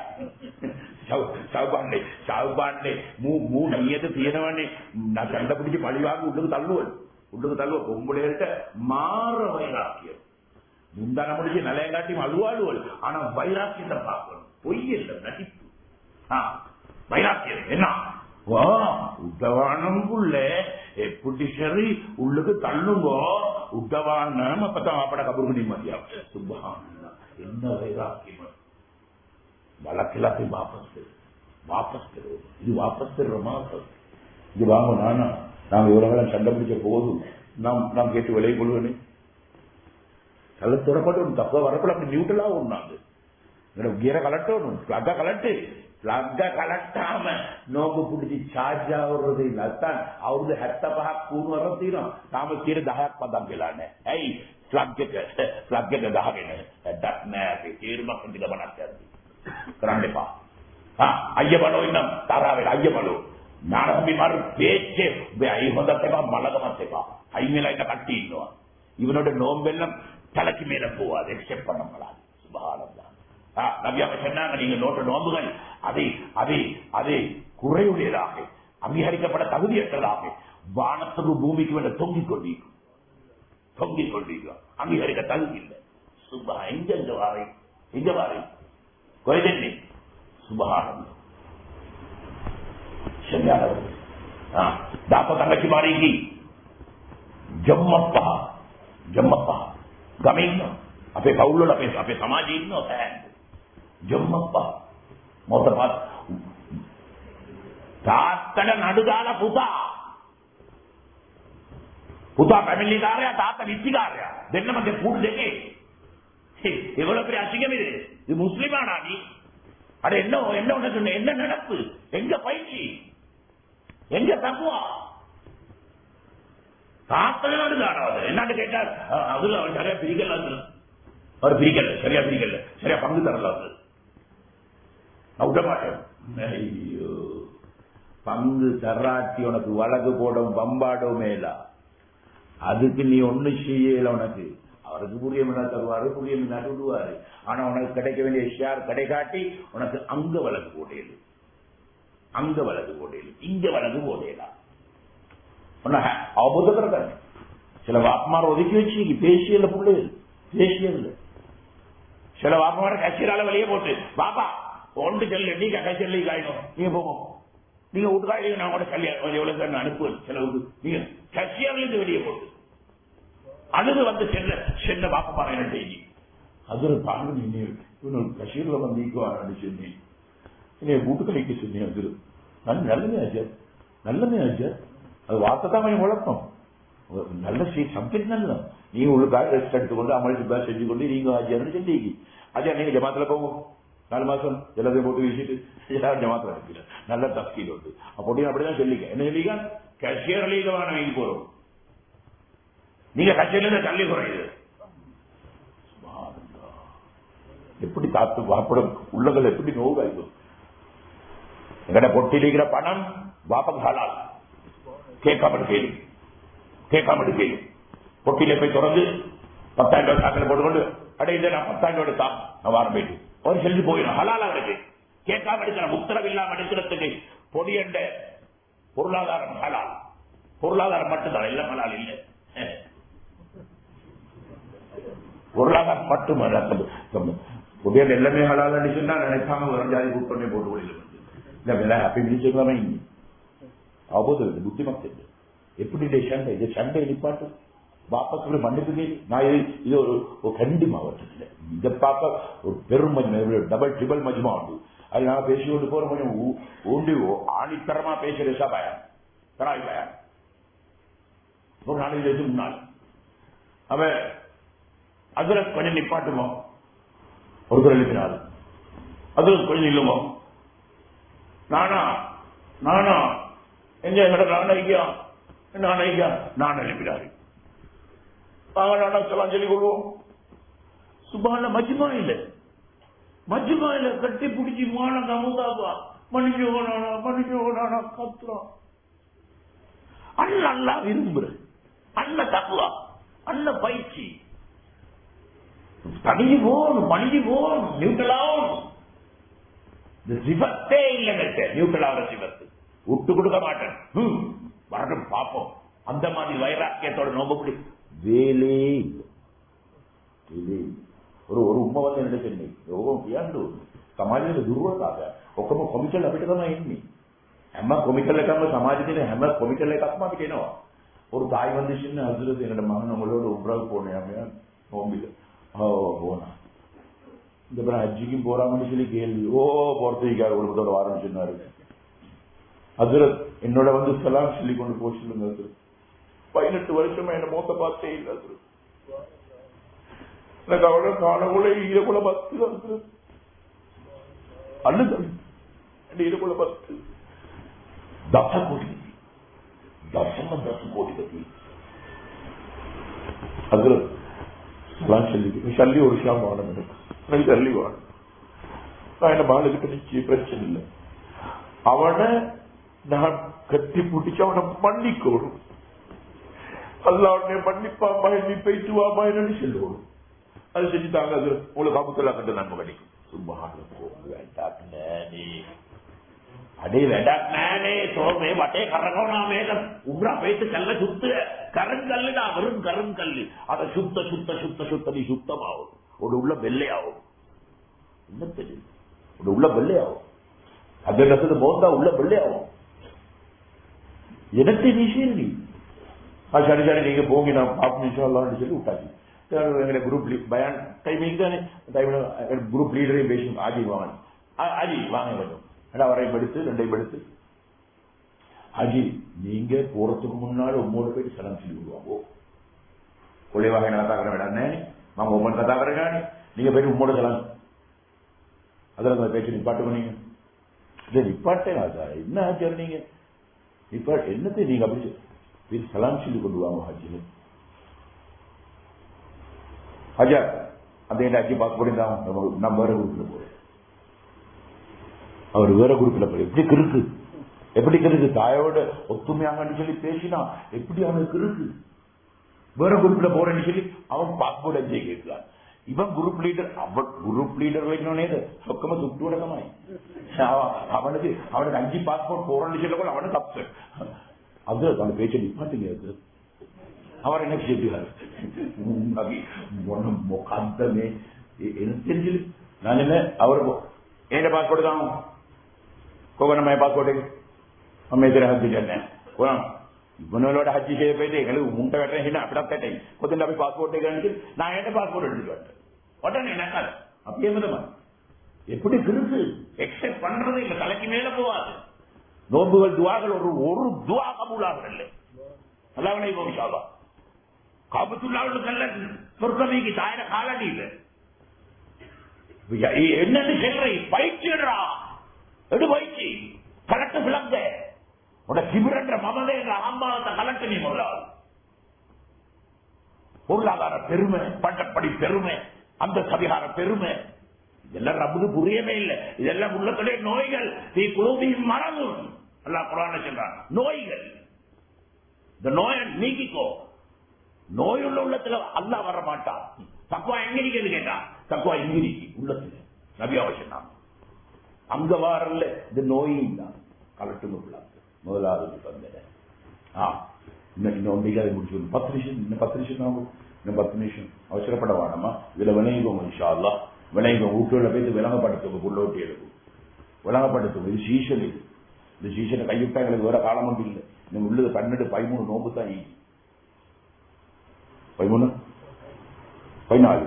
சவுபாண்டே மூ நியத்து தீனவனே நான் கண்டபிடிச்சு பழிவாங்க உள்ளுக்கு தள்ளுவல் பொம்பளைகிட்ட மாற வைராக்கியம். முந்தான முடிச்சு நிலையங்காட்டி அழுவாளுவல். ஆனா வைராக்கியத்தை பார்க்கணும், பொய் இல்லை, நடிப்பு. வைராக்கியம் என்ன உத்தவானங்குள்ள எப்படி சரி உள்ளுக்கு தள்ளுங்கோ உத்தவானம் அப்பதான் மாப்பட கபருக்கு நிம்மதியா. சுப்ஹானல்லாஹ், என்ன வைராக்கியம். வழக்கெல்லாத்தையும் வாபஸ் பெறுவோம். இது வாபஸ் பெறுற மாசம். இது வாங்க நாங்க இவ்வளவு சண்டை பிடிச்ச போதும் நாம் கேட்டு விலை கொள்வேனே தொடப்பட்டு தப்ப வரப்பட அப்படி நியூட்ரலா ஒண்ணாது. கீரை கலட்டணும், பிளக்க கலட்டாம நோக்கு பிடிச்சி சார்ஜ் ஆகுறது நத்தான் அவரது 75 கூணு வர தீரும். நாம கீரை 10ක් පදම් වෙලානේ. ඇයි ෆ්ලග් එක ගහගෙන ඩක් නෑ තීරමක් ඉඳ ගමනක් යද්දි කරන්න එපා. අයිය බලෝ ඉන්න තරහ වෙලා අයිය බලෝ නාරම්බි මාරු පේච්චේ බයි හොදට එපා මලගමත් එපා. අයින් වෙලා ඉන්න කට්ටිය ඉන්නවා. இவனோட நோம்பெல்லாம் தலைக்கு மேல போவாது எக்ஸெப்ட் பண்ண முடியாது. சுபஹானல்லாஹ். நபியாக சொன்னாங்க நீங்க நோம்புகள் அதை அதை அதை குறையுடையதாக அங்கீகரிக்கப்பட தகுதியற்றதாக வானத்துக்கு பூமிக்கு மேல தொங்கிக் கொண்டிருக்கும் அங்கீகரிக்க தகுதி இல்லை. சுபா எங்க வாரை குறைதண்ணி சுபஹானல்லாஹ். சரியானவர் தாப்ப தங்கச்சி மாறிக்கு ஜம்மப்பா ගමේ ඉන්නවා. අපේ පවුල් වල අපේ සමාජයේ ඉන්නවා සෑහෙන. ජම්මප්පා මොකටද තාත්තට නඩු දාලා පුතා ෆැමිලි කාර්යය තාත්තා විත්තිකාරයා දෙන්නම පුඩ් දෙකේ. ඒගොල්ලෝ අපේ අසිගමේ இது முஸ்லிமானா நீ? அட என்ன உனக்கு என்ன நடப்பு? எங்க பயிற்சி? எங்க தக்குவா? தாத்தனோடு தானாவது என்னன்னு கேட்டார். அதுல அவன் சரியா பிரிக்கல, அவர் பிரிக்கல, சரியா பிரிக்கல, சரியா பங்கு தரல. நான் விட மாட்டேன். ஐயோ, பங்கு தராட்டி உனக்கு வழக்கு போடும் பம்பாடும் மேலா, அதுக்கு நீ ஒண்ணு செய்யல. உனக்கு அவருக்கு புரியமில்லா தருவாரு, புரியமில்லாட்டு விடுவாரு. ஆனா உனக்கு கிடைக்க வேண்டிய ஷேர் கிடைக்காட்டி உனக்கு அங்க வழக்கு போடையது, இங்க வழக்கு போடையலாம். அவபோத කරගන්න. சில வாக்குமார் ஒதுக்கி வச்சு பேசியல பிள்ளைகள் பேசியல. சில வாக்குமார கட்சியால வெளியே போட்டு பாப்பா ஒன்று செல்ல நீங்க கட்சியில் காயணும், நீங்க போவோம், நீங்க வீட்டுக்காக நான் கூட கல்யாணம் எவ்வளவு அனுப்புவேன் செலவுக்கு, நீங்க கட்சியால வெளியே போட்டு அழுது வந்து செல்ல வாக்குமார என்ன செய்தி அது தாங்க கட்சியில வந்து நீக்குவாரு சொன்னேன். வீட்டுக்கலைக்கு சொன்னேன். அது நல்லமே ஆச்சு. அது வார்த்தை தான் கொஞ்சம் குழப்பம். நல்ல சப்ஜெக்ட் நல்ல நீங்க உங்களுக்காக ரெஸ்ட் எடுத்துக்கொண்டு அமலுக்கு செஞ்சு கொண்டு நீங்க ஆஜியான்னு சொல்லி ஆஜியா நீங்க ஜமாத்துல போங்க 4 மாசம் எல்லாத்தையும் போட்டு வீசிட்டு எல்லாரும் ஜமாத்துல இருக்கிற நல்ல தப்கீல் உண்டு. அப்படி அப்படிதான் சொல்லிக்க. என்ன சொல்லிக்க? கஷியர் லீகமான வீங்கி போறோம். நீங்க கட்சியில தள்ளி குறையுது. எப்படி தாத்து வாப்படம் உள்ளங்கள் எப்படி நோவாயிடும். எங்கட பொட்டியில் இருக்கிற பணம் வாப்பம் ஹலால் கேட்காம எடுக்கையும் பொட்டியில போய் தொடர்ந்து 10,000 ரூபாய் சாக்கில் போட்டுக்கொண்டு அடையில நான் 10,000 ரூபாய் தான் நான் வாரம் போயிட்டு ஒரு செஞ்சு போயிடும். ஹலாலா இருக்கு. கேட்காம எடுக்கிற உத்தரவு இல்லாம எடுக்கிறதுக்கு பொடியண்ட பொருளாதாரம் ஹலால். பொருளாதாரம் மட்டும்தான், எல்லாம் ஹலால் இல்லை. பொருளாதாரம் மட்டும் பொடியண்ட எல்லாமே ஹலால் சொன்னா நினைக்காம ஒரு ஜாதி கூட்டமே போட்டு இல்ல அப்படி நினைச்சுக்கலாமே. அவபோதம் புத்திமக்தி எப்படி சண்டை சண்டை நிப்பாட்டு பாப்பாக்கு மன்னிப்பு நான் இது ஒரு கண்டி மாவட்டத்தில் இதை பார்க்க ஒரு பெரும் டபுள் ட்ரிபிள் மஜ்மா உண்டு. அது நாங்க பேசிக்கொண்டு போற கொஞ்சம் ஊண்டி ஆணித்தரமா பேசுற பயம் தராய் பயம். ஒரு 4 வயசு முன்னாள் அவன் அதுல கொஞ்சம் நிப்பாட்டுமோ ஒரு குரல் எழுப்பினாள். அதுல கொஞ்சம் இல்லமோ நானா எங்க நான் எழுப்பினாரு. சொல்லிக் கொள்வோம். சுபான மஜ்மா இல்ல கட்டி பிடிச்சி மான கமுதாபா மனுஷோனா கத்துறோம். அல்ல விரும்புறது அல்ல தக்குவா அல்ல பயிற்சி தனிஞ்சு போகணும், மணிஞ்சு போகணும், நியூட்ரல் ஆகணும். இந்த சிவத்தே இல்லைங்க. நியூட்ரல் ஆகிற சிவத்து விட்டு கொடுக்க மாட்டேன். வரட்டும் பார்ப்போம். அந்த மாதிரி வைராக்கியத்தோட நோம்பப்படி வேலே ஒரு உண்மை வந்து என்ன చెంది සමාජයේ දුර්වලතාවය ඔක්කොම කොමිටල් අපිට තමයි එන්නේ. හැම කොමිටල් එකක්ම සමාජයේ තියෙන හැම කොමිටල් එකක්ම අපිට එනවා. ஒரு தாய் வந்து சின்ன ஹஸ்ரத் என்னோட மகன் உங்களோட உம்ராவுக்கு போனேன் நோம்பில போனா இந்த ஹஜ்ஜிக்கும் போறாங்கன்னு சொல்லி கேள்வி போறதுக்காக குடும்பத்தோட வாரம்னு சொன்னாரு. ஹஸ்ரத் என்னோட வந்து சலாம் சொல்லி கொண்டு போய் சொல்லுங்க ஹஸ்ரத். 18 வருஷமா என்ன மோச பார்த்தே இல்லை ஹஸ்ரத். எனக்கு அவளை காணக்குள்ள ஈரக்குள்ள 10 ஹஸ்ரத் அல்லது ஈரக்குள்ள 10 10 கோடி ஹஸ்ரத். சலாம் சொல்லி சல்லி ஒரு ஷாம் வாடம் எனக்கு சல்லி வாடும். நான் என்ன பாலுக்கிட்ட நிச்சய பிரச்சனை இல்லை. அவனை நான் கட்டி பிடிச்சு அவனை மன்னிக்கணும். அல்லாஹ்வுடைய மன்னிப்பாம்பா, நீ போயிட்டு வாப்பா என்னன்னு சொல்லுவோம். அது செஞ்சுட்டாங்க. அது உங்களுக்கு காபத்துல்லா கட்டு நன்மை கிடைக்கும். අඩේ වැඩක් නෑනේ තෝ මේ වටේ කරකවනවා මේක උග්‍ර වේත කල්ල සුත්ත කරන් කල්ලடா වරුන් කරන් කල්ලි අර සුත්ත සුත්ත සුත්ත සුත්තනි සුත්තමාව ඔඩ උள்ள බෙල්ලයාව என்னது ඔඩ உள்ள බෙල්ලයාව අදලසද බෝද්දා உள்ள බෙල්ලයාව என்னது நீ சரி சரி சரி நீங்க போங்க நான் பாப்போம் இன்ஷா அல்லாஹ்னு சொல்லி விட்டாச்சு. எங்களை குரூப் பயான் டைமிங் தானே டைம் குரூப் லீடரையும் பேசி ஆஜி வாங்க ஆஜி வாங்க வேண்டும் வரையும் எடுத்து ரெண்டையும் எடுத்து அஜி நீங்க போறதுக்கு முன்னாடி 9 பேர் சலாம் சொல்லி விடுவாங்க. கொள்ளைவாக கதா கர வேடானே மாங்க ஒவ்வொரு கதா கரகானே நீங்க போயிட்டு 9 சலாம் அதில் பேச்சு நிப்பாட்டு பண்ணீங்க. இதை நிப்பாட்டே என்ன ஆச்சு நீங்க நிப்பாட்டு என்னத்தை நீங்க அப்படி சலாம் சொல்லி கொண்டு வாங்க ஹஜ்ஜி. ஹஜா அந்த அஜி பாஸ்போர்ட் தான் நம்ம வேற குரூப்ல போறேன். அவர் வேற குரூப்ல போய் எப்படி கிருக்கு தாயோட ஒத்துமையாக சொல்லி பேசினா எப்படி அவனுக்கு இருக்கு. வேற குரூப்ல போறேன்னு சொல்லி அவன் பாஸ்போர்ட் அஜய் கேட்கலாம். இவன் குரூப் லீடர் அவன் குரூப் லீடர் வைக்கணும்னே சொக்கமா சுட்டு விடக்கமாய் அவனுக்கு 5 பாஸ்போர்ட் போறேன்னு சொல்ல கூட அவனுக்கு தப்பு. அது அவன் பேச்ச நிப்பாட்டுங்க. அவர் என்ன செய்கிறார் முகந்தமே எனக்கு தெரிஞ்சது. நான் என்ன அவர் என்ன பாஸ்போர்ட் தான் கோகனமய பாஸ்போர்ட் அம்மேதர ஹஜ்ஜி சொன்னேன். இவனோட ஹஜ்ஜி செய்ய போயிட்டு எங்களுக்கு முண்டை வெட்டேன் அப்படியே கொத்து அப்படி பாஸ்போர்ட் நான் என்ன பாஸ்போர்ட் எடுத்துட்டு வந்தேன் உடனே என்ன அப்படியே விதமா எப்படி இருக்கு எக்ஸெப்ட் பண்றது இல்ல தலைக்கு மேல போவாது. நோன்புகள் துவாக்கள் ஒரு துவா கபூலாக இல்லை. அல்லாஹ்வை போவிஷாவா காபத்துல்லாவுக்கல்ல சொர்க்கமைக்கு தாயிர காலடி இல்லை. என்னன்னு சொல்ற பயிற்சிடுறா எடு பயிற்சி கலட்டு விளங்க உட கிபிரன்ற மமதே என்ற அம்மாவத்தை கலட்டு நீ முதலாவது. பொருளாதார பெருமை பட்டப்படி பெருமை அந்த சதிகார பெருமை இதெல்லாம் ரப்புக்கு புரியவே இல்லை. இதெல்லாம் உள்ளத்திலே நோய்கள் தீ குழுவியும் மறந்து அல்லாஹ் குர்ஆன்ல சொல்றான் நோய்கள். இந்த நோயை நீக்கிக்கோ. நோய் உள்ள உள்ளத்துல அல்லாஹ் வர மாட்டான். தக்குவா எங்க இருக்கிறது கேட்டா தக்குவா இங்க இருக்கு உள்ளத்துல நபி அவசியம் அங்க வாரல்ல இந்த நோயும் தான் கலட்டு முதலாவது வந்தேன். முடிச்சு 10 நிமிஷம் இன்னும் 10 நிமிஷம் ஆகும். இன்னும் 10 நிமிஷம் அவசரப்பட வேணாமா. இதுல விளையுவோம் இன்ஷா அல்லாஹ். விளையுவோம் வீட்டுல போய் விளங்கப்படுத்துவோம். புள்ளோட்டி எடுக்கும் விளங்கப்படுத்துவோம். இது சீசன். இது இந்த சீசனை கைவிட்டா எங்களுக்கு வேற காலம் ஒன்றும் இல்லை. இன்னும் உள்ளது 12 13 நோம்பு தான் 13 14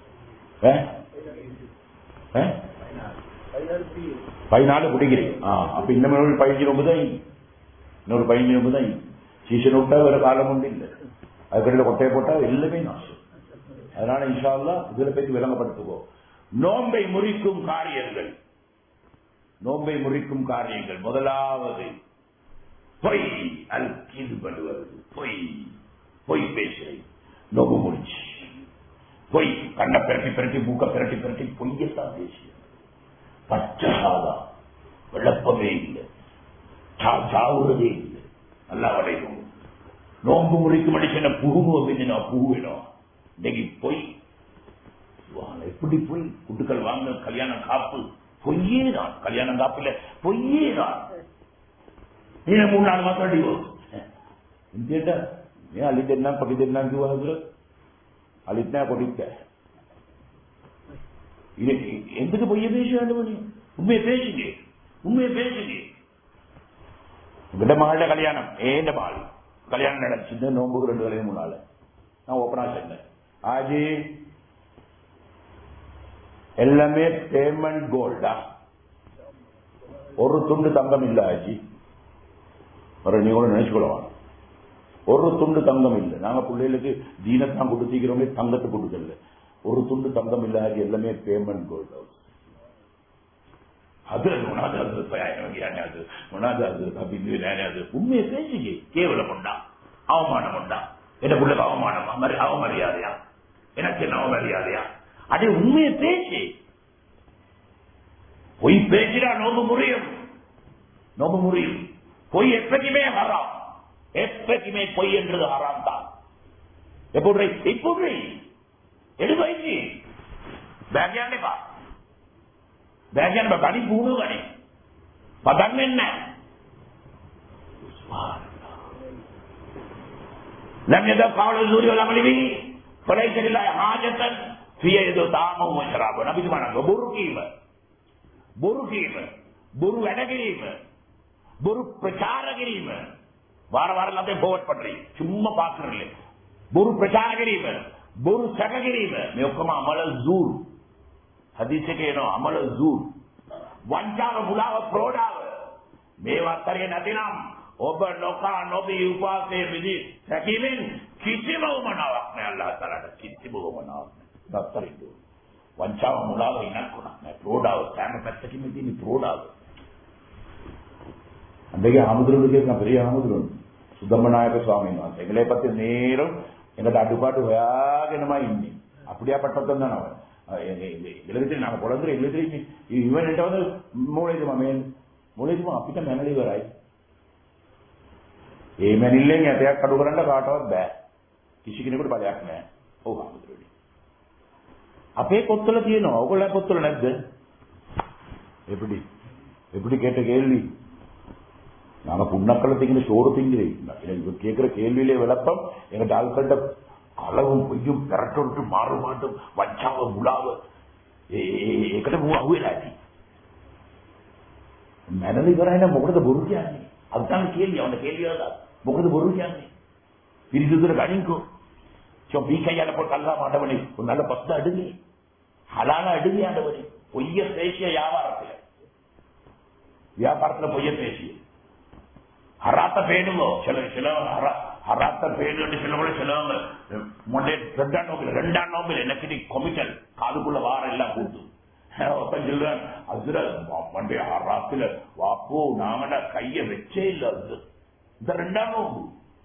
14 பிடிக்கிறீங்க. அப்ப இந்த மாதிரி 15 நோம்பு தான் இன்னொரு 15 நோம்பு தான் சீசன் விட்டா வேற காலம் ஒன்று இல்லை. அதுக்கடையில் கொட்டையை போட்டா எல்லாமே நாசம். அதனால இன்ஷா அல்லாஹ் இதுல போய் விளங்கப்படுத்துவோம். நோன்பை முறிக்கும் காரியங்கள் நோன்பை முறிக்கும் காரியங்கள் முதலாவது பொய் அல்கிது பண்ணுவது. பொய் பொய் பேசுறது நோம்பு முடிச்சு. பொய் கண்ணை பிரட்டி பிரட்டி மூக்க பிரட்டி பிரட்டி பொய்யத்தான் பேசிய பச்சாதா விளப்பமே இல்லை. சாவுறதே இல்லை. நல்லா வரைக்கும் நோம்பு முறிக்கும் அடிச்ச புகுவோம் புகுவிடும். இன்னைக்கு பொய் எப்படி போய் குட்டுக்கள் வாங்க கல்யாணம் காப்பு பொய்யே தான். கல்யாணம் காப்புல பொய்யே தான். நீ 3-4 மாசம் அடிவோம் அலிதென்னா பகிதென்னா அலித்னா கொடிக்க எதுக்கு பொய்ய பேச வேண்டும். உண்மையை பேசுங்க. உண்மையை பேசுங்க. மகள கல்யாணம் ஏண்ட மகள் கல்யாணம் நடந்துச்சு. நோம்புக்கு 2 வேலையும் முன்னால நான் ஓப்பனா சொன்னேன். ஆஜி எல்லாமே பேமெண்ட் கோல்டா. ஒரு துண்டு தங்கம் இல்ல ஆஜி. நீ கூட நினைச்சுக்கொள்ளவாங்க. ஒரு துண்டு தங்கம் இல்லை. நாங்க பிள்ளைகளுக்கு தீனத்தான் கொடுத்திக்கிறோமே தங்கத்தை கொடுக்கல. ஒரு துண்டு தங்கம் இல்ல ஆஜி. எல்லாமே பேமெண்ட் கோல்ட். அது உண்மையை பேசிக்க. கேவலம் உண்டா அவமானம் உண்டா என்ன பிள்ளைக்கு அவமானமா அவமரியாதையா எனக்கு என்ன மரியாதையா? அது உண்மையை பேச்சு. பொய் பேசினா நோம்பு முறியும், நோம்பு முறியும். பொய் எப்பயுமே ஹராம், எப்பயுமே பொய் என்றது ஹராம் தான். எப்படி இப்படி எடுத்து பேக்கியாண்டே பா பேக்கியாண்ட கனி பூணு கனி பதம் என்ன لم يدع قول الزور والعمل به فليس لله حاجة في يده طعامه وشرابه. نبي சொன்னாங்க බොරු කීම බොරු වැඩ කිරීම බොරු ප්‍රචාර කිරීම வார வாரம் எல்லாத்தையும் ஃபோர்வர்ட் பண்றீங்க, சும்மா பாக்குறீங்க. බොරු ප්‍රචාර කිරීම බොරු සැක කිරීම මේ ඔක්කොම අමල සූර්. හදීස් එකේ එනවා අමල සූර්. වංචාව මුලාව ප්‍රෝඩාව මේවා අතරින් නැතිනම් ඔබ නොකා නොබී උපාසයේ විදි සැකීමෙන් කිසිම උමනාවක් නෑ. අල්ලාහ් තාලාට කිසිම උමනාවක් නෑ. අතරින් වංචාව මුලාව ඉන්නකුණා නෑ. ප්‍රෝඩාව සෑම පැත්තකින්ම තියෙන ප්‍රෝඩාව. අන්දගේ ආමුදුරුන් කියන பெரிய ආමුදුරුන් சுதம்மநாயக சுவாமீන් වහන්සේ எங்களை பத்தி நேரம் எங்கட அடிபாடு ஹොයාගෙනමයි ඉන්නේ. அப்படியே பட்டத்தம் தான் அவன். எங்களுக்கு நாங்க பொழந்துற எங்களுக்கு இவன் என்கிட்ட வந்து மூளைதுமா අපිට මැනලි ඉවරයි. ඒ මැනිල්ලෙන් ඇටයක් අඩු කරන්න කාටවත් බෑ. කිසි කෙනෙකුට බලයක් නෑ. ඔව් ආමුදුරුනි. අපේ පොත්වල තියෙනවා. ඔයගොල්ලෝ පොත්වල නැද්ද? எப்படி எப்படி கேட்ட கேள்வி. நாங்க புண்ணக்கல்ல திங்கிற சோறு திங்கிறீங்க. எனக்கு கேட்கிற கேள்வியிலே விளப்பம் எங்க டால்கண்ட களவும் பொய்யும் பெரட்டொட்டு மாறுபாட்டும் வச்சாவ முலாவ ඒකට මම අහුවෙලා ඇති. මැනලි කරන්නේ මොකටද බොරු කියන්නේ? අද තමයි කියන්නේ අවන கேள்வியாද? මොකටද බොරු කියන්නේ? පිරිසුදුර ගණින්කෝ. චොපීකයල පොතල්ලා மாட்டவனே ஒரு நல்ல பஸ்த அடுங்க. ஹலால அடுங்க ஆண்டவனே. பொய்ய பேசிய வியாபாரத்துல பொய்ய பேசிய ஹராத்த பேணுங்கோ. சில ஹராத்த பேணுன்னு சிலவங்க சிலவங்க முன்னே ரெண்டாம் நோம்பில் எனக்கு கொமிட்டல் காதுக்குள்ள வார எல்லாம் கூட்டு சொல்றேன். அதுல மண்டே ஹராத்துல வாப்போ நாமட கைய வச்சே இல்ல. அது இந்த ரெண்டாம் நோம்பு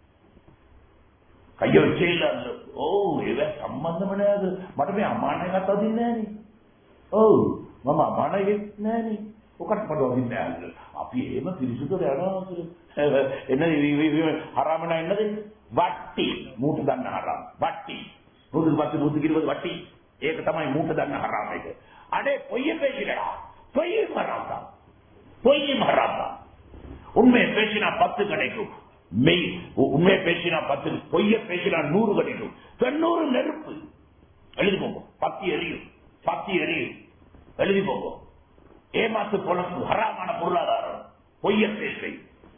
கைய வச்சே இல்ல. அது ஓ இத சம்பந்தம் கிடையாது. மட்டுமே அம்மானை கத்ததின்னேனி. ஓ මම අමානයෙක් නෑනේ. ඔකට මට වදින්නේ නෑ. අපි එහෙම පිරිසුදුට යනවා. එන්න හරාම නෑ නේද? වට්ටි මූට දන්න හරාම. වට්ටි මුදුන් පස්සේ මුදු කිරුවද වට්ටි. ඒක තමයි මූට දන්න හරාම එක. අනේ பொய்ய பேசிடா. பொய் ஹராம். பொய் ஹராம். உண்மை பேசினா 10 கிடைக்கும். மெய் உண்மை பேசினா 10, பொய்ய பேசினா 100 கிடைக்கும். 90 நெருப்பு. எழுதி போங்க. 10 எரியும். 10 எரியும். எழுதி போங்க. ஏமாத்து பொழப்பு ஹராமான பொருளாதாரம் பொய்ய பேசை.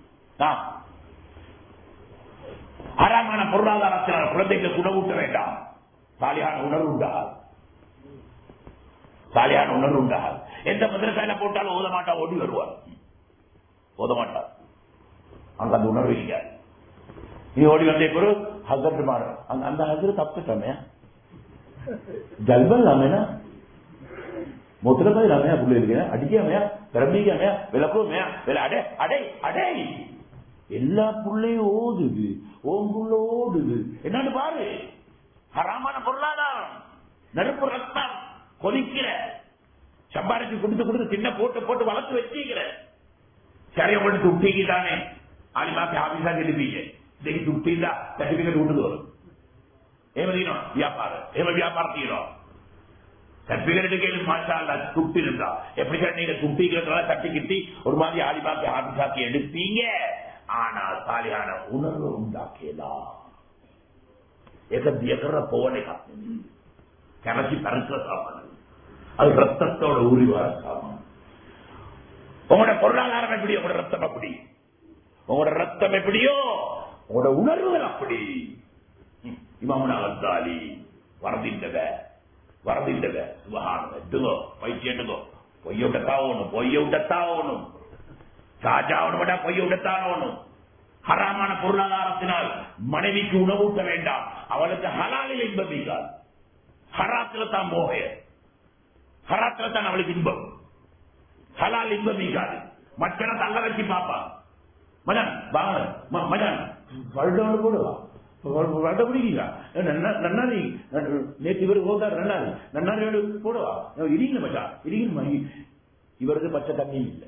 ஹராமான பொருளாதாரத்தினால் குழந்தைகளுக்கு உணவூட்ட வேண்டாம். சாலியான உணர்வு உண்டாகாது. சாலியான உணர்வு உண்டாகாது. எந்த மதரசால போட்டாலும் ஓத மாட்டா, ஓடி வருவார். ஓத மாட்டார். அங்க அந்த உணர்வு இருக்காது. நீ ஓடி வந்தே பிறகு ஹசரத் மாற அந்த ஹசரத் தப்பிட்டமே ஜல்பல்லாமேனா මොතර පයි ළමයා පුළු එල්ගෙන අඩිය මෙයා පෙරම්බීක මෙයා වෙලකෝ මෙයා වෙල අඩේ எல்லா புள்ளையும் ஓடுது. ஓங்குள்ள ஓடுது. என்னன்னு பாரு. ஹராமான பொருளாதாரம், நெருப்பு ரத்தம் கொதிக்கிற சம்பாரிச்சு கொடுத்து சின்ன போட்டு வளர்த்து வச்சுக்கிற சரியா கொண்டு துட்டிக்கிட்டானே ஆலிமாக்கு ஆபீஸா எழுப்பீங்க. இன்னைக்கு துட்டிந்தா சர்டிபிகேட் விட்டுது வரும். ஏமதீனோ வியாபாரம் வியாபாரத்தீனோ சர்டிபிகேட் கேள்வி மாஷா துட்டி இருந்தா எப்படி சார் நீங்க துட்டிக்கிறதுனால தட்டி கிட்டி ஒரு மாதிரி ஆலிமாக்கு ஆபீஸாக்கி எடுப்பீங்க. ஆனா சாலியான உணர்வு உண்டாக்கலாம். போவனே கரைச்சி பறக்கிற சாமான் அது ரத்தத்தோட ஊறி வர சாமான். உங்களோட பொருளாதாரம் எப்படி, உங்களோட ரத்தம் அப்படி, உங்களோட ரத்தம் எப்படியோ உங்களோட உணர்வுகள் அப்படி. இமாமுனா கஸ்ஸாலி வரதிண்டத சுபஹானல்லாஹ் எடுங்கோ பைத்தியட்டுங்கோ பொய்ய விடத்தாவணும் சாஜாவோட பொய்ய விடத்தானோனும். ஹராமான பொருளாதாரத்தினால் மனைவிக்கு உணவூட்ட வேண்டாம். அவளுக்கு ஹலாலில் இன்பம் இருக்காது. ஹராத்துல தான் மோக, ஹராத்துல தான் அவளுக்கு இன்பம். ஹலால் இன்பம் இருக்காது. மற்றன தள்ள வச்சு பாப்பா. மஜான் வாங்க மஜான் வருடோடு போடுவா பிடிக்கீங்களா நன்னாரி நேற்று இவர் போதார் நன்னாரி போடுவா இடிக்கல மச்சா இடிக்கணுமா இவருக்கு பச்சை தண்ணியும் இல்லை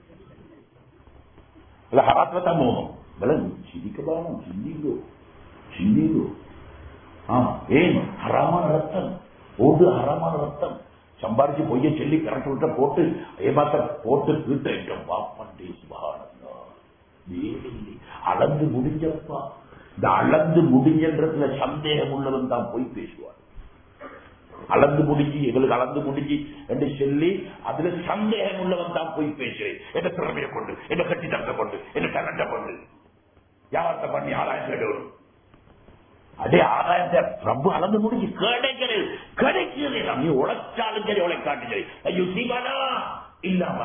ஹராத்வத்தா மோகம் சிரிக்கபானம் சிந்திங்கோ ஏன் ஹராமான ரத்தம் ஓடு ஹராமான ரத்தம் சம்பாரிச்சு பொய்ய சொல்லி கரெக்ட் விட்ட போட்டு ஏமாத்த போட்டு வீட்டை பாப்பண்டே சுபானந்தா அளந்து முடிஞ்சப்பா இந்த அளந்து முடிஞ்சன்றதுல சந்தேகம் உள்ளவன் தான் போய் பேசுவார். அளந்து முடிஞ்சு எங்களுக்கு அளந்து முடிஞ்சு என்று சொல்லி அதுல சந்தேகம் உள்ளவன் தான் போய் பேசுறேன். என்ன திறமையை கொண்டு என்ன கட்டித்தரத்தை கொண்டு என்ன டேலண்ட கொண்டு யாரத்தை பண்ணி ஆதாயம் கேடுவரும் அதே ஆதாயத்தை ரொம்ப அளந்து முடிஞ்சு கிடைக்கிறது நீ உழைச்சாலும் சரி உழைக்காட்டு சரி ஐயோ சீமானா இல்லாம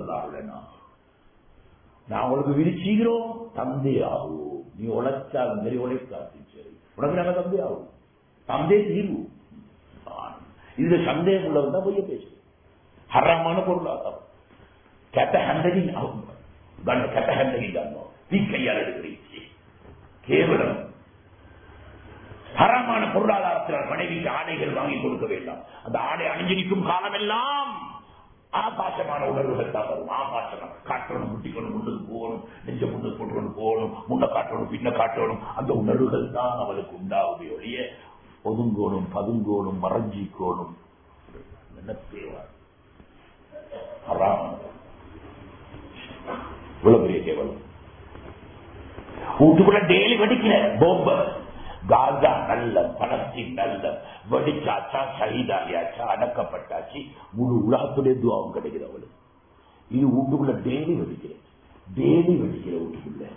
நான் உங்களுக்கு விரிச்சுகிறோம் தந்தை ஆகும். நீ உழைச்சாலும் சரி உழைக்காட்டு சரி உனக்கு நாங்க தந்தை ஆகும். தந்தை தீர்வு இதுல சந்தேகம் உள்ளவன் தான் பொய்ய பேசு. ஹராமான பொருளாதாரம் கெட்ட ஹேண்டலிங் ஆகும். கெட்ட ஹேண்டலிங் ஆகும். நீ கையால் எடுக்கிறீங்க கேவலம் ஹராமான பொருளாதாரத்தில் மனைவிக்கு ஆடைகள் வாங்கி கொடுக்க வேண்டாம். அந்த ஆடை அணிஞ்சிருக்கும் காலம் எல்லாம் ஆபாசமான உணர்வுகள் தான் வரும். ஆபாசம் காட்டணும் முட்டிக்கணும் முன்னுக்கு போகணும் நெஞ்ச முன்னுக்கு போட்டு போகணும் முன்ன காட்டணும் பின்ன காட்டணும் அந்த உணர்வுகள் தான் அவளுக்கு உண்டாகுதே ஒழிய ஒதுங்கோணும் பதுங்கோணும் மறைஞ்சிக்கோணும் என்ன தேவை ஹராமான இவ்வளவு பெரிய கேவலம். வீட்டுக்குள்ள டெய்லி வெடிக்கல போம்ப காசா நல்ல பலஸ்தீன் நல்ல வெடிச்சாச்சா ஷஹீதாகியாச்சா அடக்கப்பட்டாச்சு முழு உலகத்துடைய துவாவும் கிடைக்குது அவளுக்கு. இது வீட்டுக்குள்ள டெய்லி வெடிக்கிற வீட்டுக்குள்ள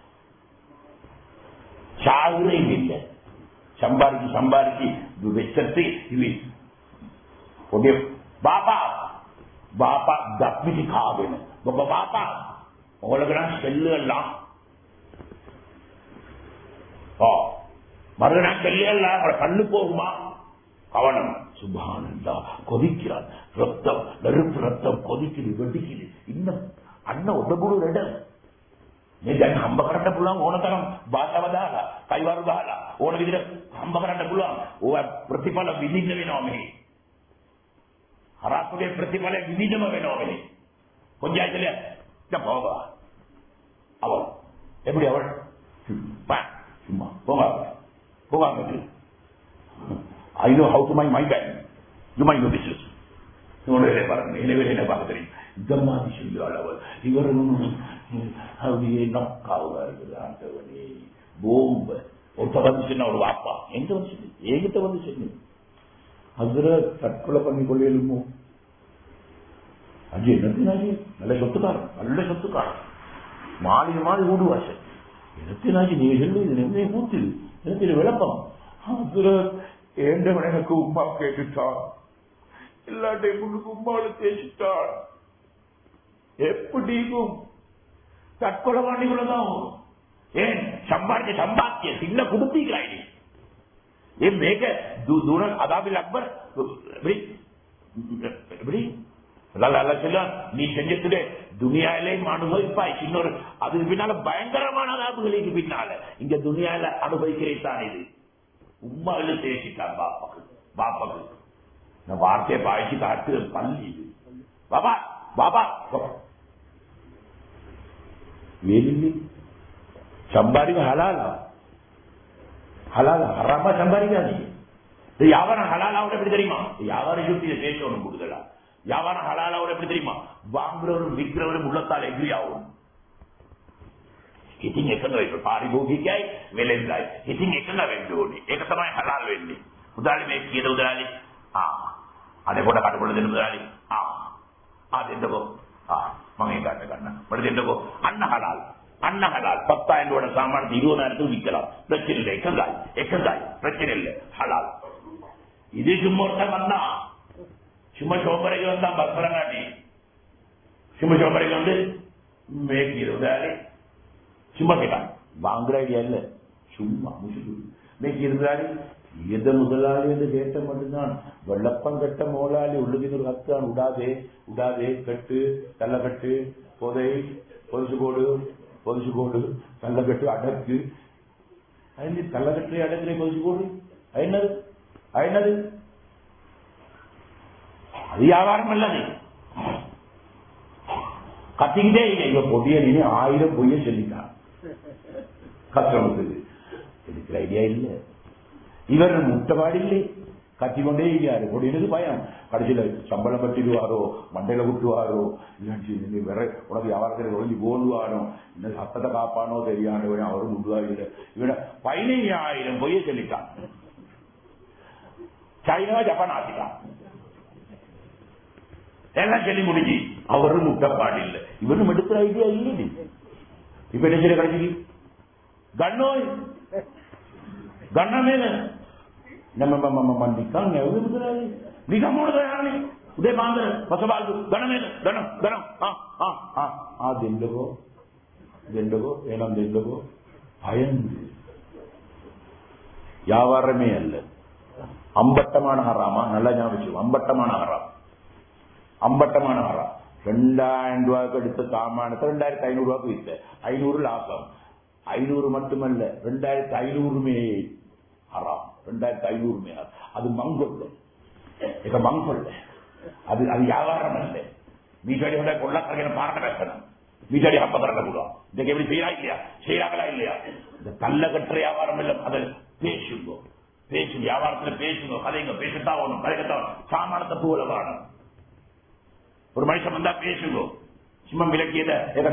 சாகுறே இல்லை. சம்பாதிச்சு வச்சத்து பாப்பா பாப்பா தப்பிச்சு காவேணும் பாப்பா உங்களுக்கு நான் செல்லு எல்லாம் மறுநாள் செல்லாம் கண்ணு போகுமா கவனம் சுபானந்தா கொதிக்கிறான் ரத்தம் நெருப்பு ரத்தம் கொதிக்குது வெடிக்குது இன்னும் அண்ணன் ஒடபுடு ரெடம் ಹಂಬ ಕರಂಡ ಪುಳ್ಳ ಓಣತರಂ ಭಾಷಾವದಾಲ ಕೈವಾರುದಾಲ ಓಣ ವಿಧಿರ ಹಂಬ ಕರಂಡ ಪುಳ್ಳ ಪ್ರತಿಫಲ ವಿನಿಜವೇನೋಮೆ ಹರಾಸುடைய ಪ್ರತಿಫಲ விநிஜமவேனோமே கொஞ்சாய்ச்சல போவா அவள் எப்படி அவள் சும்மா போவாங்க I know how to mind my band. You mind your business. என்ன பார்க்க தெரியும் இந்த மாதிரி சொல்லுவாள் அவள் இவரும் அப்படியே நக்காவதா இருக்குது ஆண்டவனே போம்ப ஒருத்த வந்து சொன்ன ஒரு வாப்பா எங்க வந்து சொல்லு எங்கிட்ட வந்து சொல்லு அதுல தற்கொலை பண்ணி கொள்ளையிலுமோ அஞ்சு என்னத்தினாச்சு நல்ல சொத்துக்காரன் மாறி ஊடுவாசல் என்னத்தினாச்சு நீ சொல்லு இது என்ன கூத்துது எனக்கு விளக்கம் அதுல ஏண்டவன் எனக்கு உமா கேட்டுட்டான் இல்லாட்டை முன்னுக்கு உமாவோட பேசிட்டான் எப்படிக்கும் தற்கொலை வாண்டிக்குள்ளதான் ஏன் சம்பாத்திய சின்ன குடுத்தீங்களா ஏன் மேக தூரம் அதாவில் அக்பர் எப்படி சொல்ல நீ செஞ்சதுல துனியாவிலேயும் அனுபவிப்பாய் இன்னொரு அதுக்கு பின்னால பயங்கரமான அதாபுகளுக்கு பின்னால இங்க துனியாவில அனுபவிக்கிறேன் இது உம்மாவில பேசிட்டான் பாப்பாக்கு நான் வார்த்தையை பாய்ச்சி காட்டு பள்ளி பாபா பாபா வேலி சம்பாதிக்க ஹலாலா ஹராமா சம்பாதிக்காதீங்க வியாபாரம் ஹலாலாவோட எப்படி தெரியுமா வியாபாரம் சுத்தி பேசணும் கூடுதலா வியாபாரம் ஹலாலாவோட எப்படி தெரியுமா வாங்குறவரும் விற்கிறவரும் உள்ளத்தால் எகிரி ஆகும் ඉතින් එක නෙවෙයි පාරිභෝගිකයි වෙලෙන්දයි. ඉතින් එක නෙවෙන්න ඕනේ. ඒක තමයි හලාල් වෙන්නේ. උදාලි මේ කීයද උදාලි? අනේ පොඩ කටපොළ දෙන්න උදාලි. දෙන්නකෝ. මම ඒක ගන්න. මට දෙන්නකෝ. අන්න හලාල්. 10000 ரூபாய் சாமான் 20000 விற்கலாம். பிரச்சனை இல்லை. එකයි. பிரச்சனை இல்லை. ஹலால். இது சும்மா ஒருத்தன் வந்தா சும்மா சோம்பரைக்கு வந்தா பஸ்பரங்காட்டி சும்மா சோம்பரைக்கு வந்து மேய்க்கு உதாலி சும்மா கேட்டான் வாங்குற ஐடியா இல்ல சும்மா இன்னைக்கு இருந்தாரு எத முதலாளி என்று கேட்ட மட்டும்தான் வெள்ளப்பம் கட்ட முதலாளி உள்ளுக்கு ஒரு கத்தான் விடாதே கட்டு கள்ளக்கட்டு பொதை பொதுசு கோடு கள்ளக்கட்டு அடக்கு അതിന് കള്ളകെട്ടിലെ അടത്തിലെ പതിച്ചു പോയി അതിനത് അത് വ്യാപാരമല്ലത് കത്തിക്കിട്ടേ ഇല്ല. ഇവ പൊടിയലിന് 1000 പൊയ്യ ചെല്ലിക്കാം കസ്റ്റമർക്ക്. എനിക്ക് ഐഡിയ ഇല്ല. இவர் முட்டபாடில்லை கத்திக்கொண்டே இருக்காரு. பொடியனுக்கு பயம். கடைசியில சம்பளம் பட்டிடுவாரோ மண்டையில விட்டுவாரோ இல்லாட்டி வேற உனக்கு வியாபாரத்தில் ஒழிஞ்சு போடுவானோ இந்த சத்தத்தை காப்பானோ தெரியாத அவரும் முடுவாரு. இவன 15000 பொய்ய சொல்லிட்டான். சைனா ஜப்பான் ஆசிட்டான் எல்லாம் சொல்லி முடிஞ்சு. அவரும் முட்டப்பாடு இல்லை. இவரும் எடுக்கிற ஐடியா இல்லை. இப்ப என்ன செய்ய கிடைச்சி கண்ணோய் ගන්න නේද මම නිකන් ඇවිල්ලා නිකන් මොනද යන්නේ උදේ පාන්දර පසබාල්දු ගන්න නේද ගන්න දෙන්නකෝ එනම් දෙන්නකෝ பயந்து வியாபாரமே அல்ல. அம்பட்டமான ஹராமா நல்லா ஞாபகம். அம்பட்டமான ஹராம் 2000 ரூபாய்க்கு எடுத்த சாமானத்தை 2500 ரூபாய்க்கு வித்த 500 லாபம். 500 மட்டுமல்ல 2500 ஹராம். 2500 அது மங்கொல்ல அது வியாபாரம் அல்ல. வீட்டடி கொள்ளக்கரையில பார்க்க பேசணும். வீட்டடி அப்பதரங்க கூட இதுக்கு எப்படி செய்யறாங்களா இல்லையா? இந்த கல்ல கட்டுற வியாபாரம் இல்ல. அதை பேசுங்க வியாபாரத்தில் பேசுங்க, கதைங்க, பேசத்தான் வேணும், கதைக்கத்தான். சாமானத்தை போல வேணும். ஒரு மனுஷன் வந்தா பேசுங்க. சும்மா விளக்கியத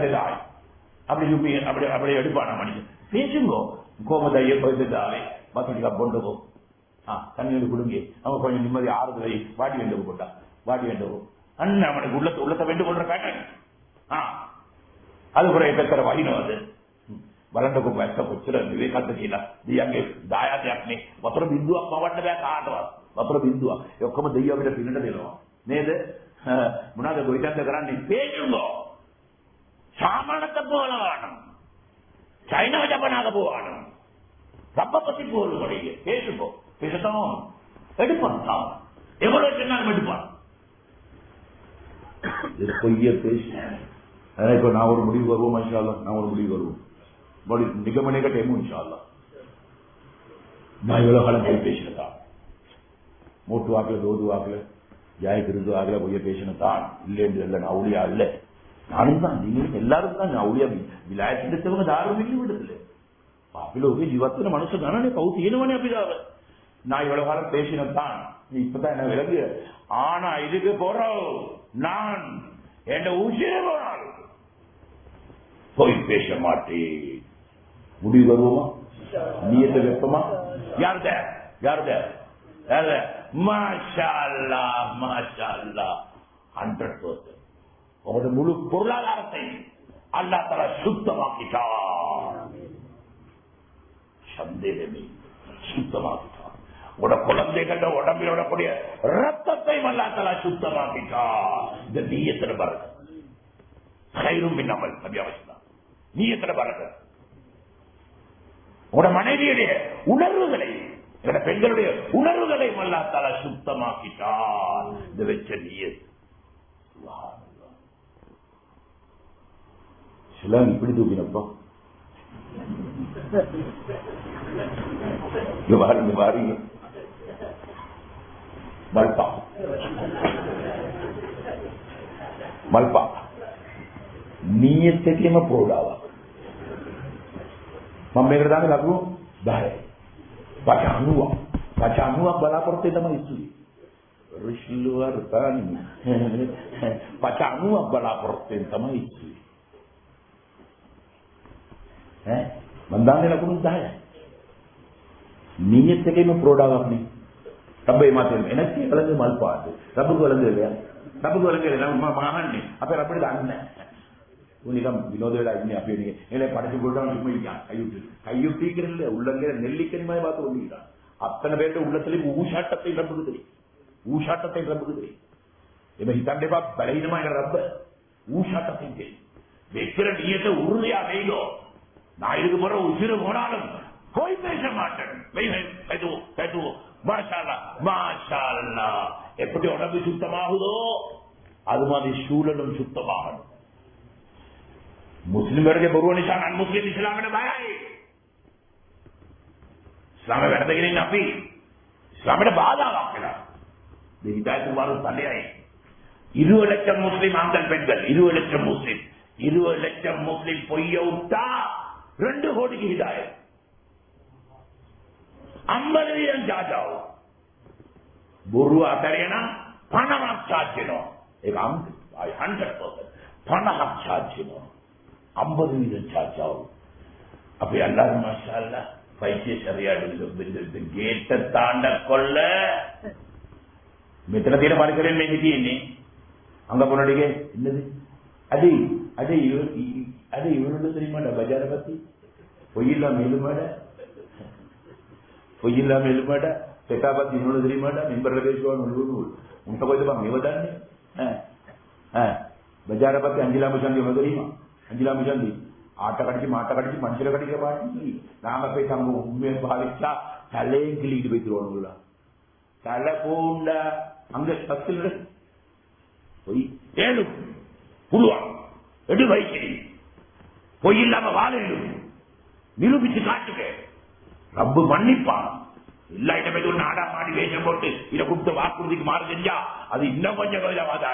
அப்படி எடுப்பான மனுஷன் பேசுங்க. கோமதைய போயிட்டாவே மசடிக்கா பொண்டுவோம் தண்ணி கொடுங்க. அவங்க கொஞ்சம் நிம்மதி ஆறுதலை வாடி வேண்டுகோ போட்டா வாடி வேண்டுகோ அண்ணன் அவனுக்கு உள்ளத்தை வேண்டு கொள்ற பேட்டர்ன். அது கூட எக்கத்தர வகினோ அது බලන්නකො වැස්ස කොච්චර විවේකද්ද කියලා. දියන්ගේ දායාදයක් නේ. වතුර බින්දුවක් පවන්න බෑ කාටවත්. වතුර බින්දුවක්. ඒ ඔක්කොම දෙයියෝ අපිට පින්නට දෙනවා. නේද? මොනවාද ගොවිතැන්ද කරන්නේ? பேசுங்கோ. சாமானத்தை போல வேணும். சைனா ஜப்பானாக போகணும். ரப்ப பத்தி போல முடியல. பேசுங்கோ. பேசத்தான் எடுப்பான். எவ்வளவு சொன்னாலும் எடுப்பான். இது பொய்ய பேசு. இப்போ நான் ஒரு முடிவு வருவோம். மாஷா அல்லாஹ் நான் ஒரு முடிவு வருவோம். நிகமனே கட்டேமோ இன்ஷா அல்லாஹ். நான் இவ்வளவு காலம் போய் பேசினதான் மூட்டு வாக்குல தோது வாக்குல ஜாய கிருது வாக்குல போய் பேசினதான் இல்லைன்னு இல்லை. நான் அவுளியா இல்லை. நானும் தான் நீங்களும் எல்லாரும் தான் அவுளியா விலாயத்திட்டவங்க தாரும் இல்லை விடுதலை அப்படி ஒரு ஜீவத்தின மனுஷன் தானே கவுத்து ஈனவனே அப்படிதாவ. நான் இவ்வளவு காலம் பேசினதான் இப்பதான் என்ன விளங்கு. ஆனா இதுக்கு போறோம் நான் என் உசிரே போனால் போய் பேச மாட்டேன். முடிவு வருவோமா? நீயத்தை வெப்பமா? யாருத மாஷா அல்லாஹ் மாஷா அல்லாஹ் 100%. உங்களோட முழு பொருளாதாரத்தை அல்லாஹ் தஆலா சுத்தமாக்கிட்டான். சந்தேகமே சுத்தமாக்கிட்டான். உங்களோட குழந்தைகளோட உடம்பில் விடக்கூடிய ரத்தத்தை அல்லாஹ் தஆலா சுத்தமாக்கிட்டான். இந்த நீயத்துல பாருங்க. கைரும் பின்னாமல் நபியாவசியம் நீயத்துல பாருங்க. உங்களோட மனைவியுடைய உணர்வுகளை பெண்களுடைய உணர்வுகளை அல்லாஹ் தஆலா சுத்தமாக்கிட்டான். இந்த வெச்ச நீயத் சிலம் இப்படி தூக்கினப்பா பாருங்க மல்பா நீயத்தையும் போடாவா මම ලකුණු 10යි. පච 90ක් බලාපොරොත්තු තමයි ඉස්සුවේ. රිෂ්ලුවර් තනි. පච 90ක් බලාපොරොත්තු තමයි ඉස්සුවේ. මම දාන්නේ ලකුණු 10යි. නියත එකේම ප්‍රෝඩාවක් නේ. රබ්බේ මාතේ එනත් කලගේ මල් පාට. රබ්බු කලගේ මම අහන්නේ. අපේ රබ්බේ දාන්නේ නැහැ. உனிகம் வினோதவேல இனி அப்படியே இல்லை படைச்சு கொள்றான் கையுட்டிக்கிறல்ல உள்ளங்க நெல்லிக்கனிமாய் பார்த்து கொண்டிருக்கிறான். அத்தனை பேருடைய உள்ளத்திலேயும் ஊசாட்டத்தை ரப்புக்கு தெரியும். இப்ப கண்டிப்பா பலகீனமா ரப்ப ஊசாட்டத்தை தெரியும். வைக்கிற நீயத்தை உறுதியா செய்தோ. நான் இதுக்கு போற உசிறு போனாலும் போய் பேச மாட்டேன். எப்படி உடம்பு சுத்தமாகுதோ அது மாதிரி சூழலும் சுத்தமாகணும். මුස්ලිම් වර්ගයේ බොරුව නිසා අන් මුස්ලිම් ඉස්ලාමයට බයයි. ඉස්ලාම වැරදගෙන අපි ඉස්ලාමයට බාධාවක් වෙලා. මේ හිදායතුල් වරු தடையாய் 20 லட்சம் முஸ்லிம் ஆண்கள் பெண்கள் 20 லட்சம் முஸ்லிம் 20 லட்சம் முஸ்லிம் பொய்ய விட்டா 2 கோடிக்கு ஹிதாயத் 50,000 ஜாஜாவோ බොරුව අතරේන 50ක් charge වෙනවා. ඒක 100% 50ක් charge වෙනවා. 50,000 charge ஆகும். அப்ப எல்லாரும் மாஷாஅல்லாஹ் பைத்திய சரியா இந்த கேட்ட தாண்ட கொள்ள මෙතන තියෙන පරිසරයෙන් මේ හිටින්නේ அங்க போனடிಗೆ என்னது அது இவனோட தெரியுமாடா பஜார பத்தி பொய்யில்லாம எழுமாடா செட்டா பத்தி இவனோட தெரியுமாடா மெம்பர்ல பேசுவாங்க உன்ட்ட போய் தான் இவதானே பஜார பத்தி அஞ்சிலாம சாந்தி உனக்கு தெரியுமா அஞ்சிலாம சாந்தி ஆட்ட கடிச்சு மாட்ட கடிச்சு மனுஷரை கடிக்க பாட்டி நாம போய் தங்க உண்மையை பாதிச்சா தலையும் கிள்ளிட்டு போய்த்துருவானுங்களா தலை பூண்டா அங்க பத்தில் பொய் ஏழு புழுவா எடு வைக்கிறீ பொய் இல்லாம வாழ நிரூபிச்சு காட்டுக்க ரப்பு மன்னிப்பான் எல்லா இடமே நாடா மாடி வேஷம் போட்டு இதை கொடுத்த வாக்குறுதிக்கு மாறு செஞ்சா அது இன்னும் கொஞ்சம்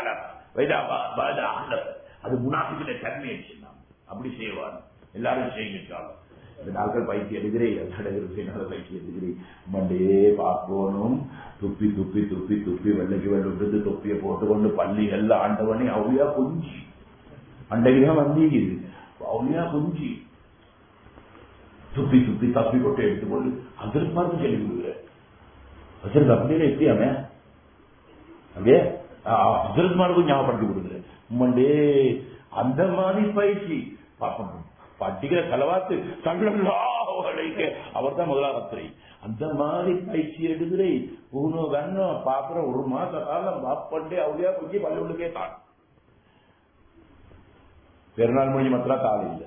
அது முனாஃபிக்கிற தன்மையை சொன்னான் அப்படி செய்வார் எல்லாரும் செய்கின்றாலும் இந்த நாட்கள் பயிற்சி எடுக்கிறேன் பயிற்சி எடுக்கிறேன் மண்டே பார்க்கணும் துப்பி துப்பி துப்பி துப்பி வெள்ளைக்கு வெள்ளு தொப்பியை போட்டுக்கொண்டு பள்ளி எல்லாம் ஆண்டவனே அவளியா குஞ்சு அண்டைக்குதான் வந்தீங்குது அவளியா குஞ்சு துப்பி துப்பி தப்பி போட்டு எடுத்துக்கொண்டு அதற்கு பார்த்து சொல்லி கொடுக்குறேன் அதற்கு அப்படியே எப்படியாமே அப்படியே அதற்கு ஞாபகப்படுத்தி கொடுக்குறேன் மண்டே அந்த மாதிரி பயிற்சி படிக்கிற செலவாத்து தங்களுக்கு அவர் தான் முதலாகத்திரை அந்த மாதிரி பயிற்சி எடுக்கிறே பூனோ கண்ணோ பாக்குற ஒரு மாச காலம் பாப்பண்டே அவளியா கொஞ்சம் பள்ளிகளுக்கே தான் பெருநாள் முடிஞ்சு மாத்திரம் கால இல்லை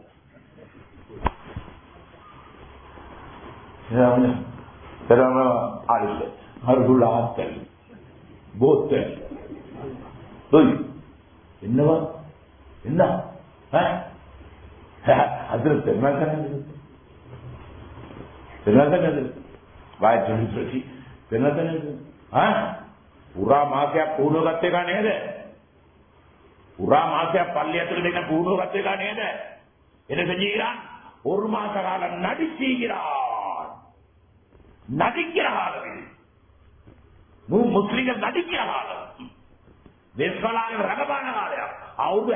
ஆள் இல்லை அருள் ஆத்தல் போத்தல் என்னவா என்ன அதுல පුරා මාසයක් පුහුණුව ගත්ත එක නේද? පුරා මාසයක් පල්ලිය ඇතුළේ දෙන පුහුණුව ගත්ත එක නේද? என்ன செஞ்சீகிறான்? ஒரு மாச காலம் நடிச்சுகிறான். நடிக்கிற காலம் முஸ்லிம்கள் நடிக்கிற காலம் வெஸ்வலாக ரகபான காலம் அவரு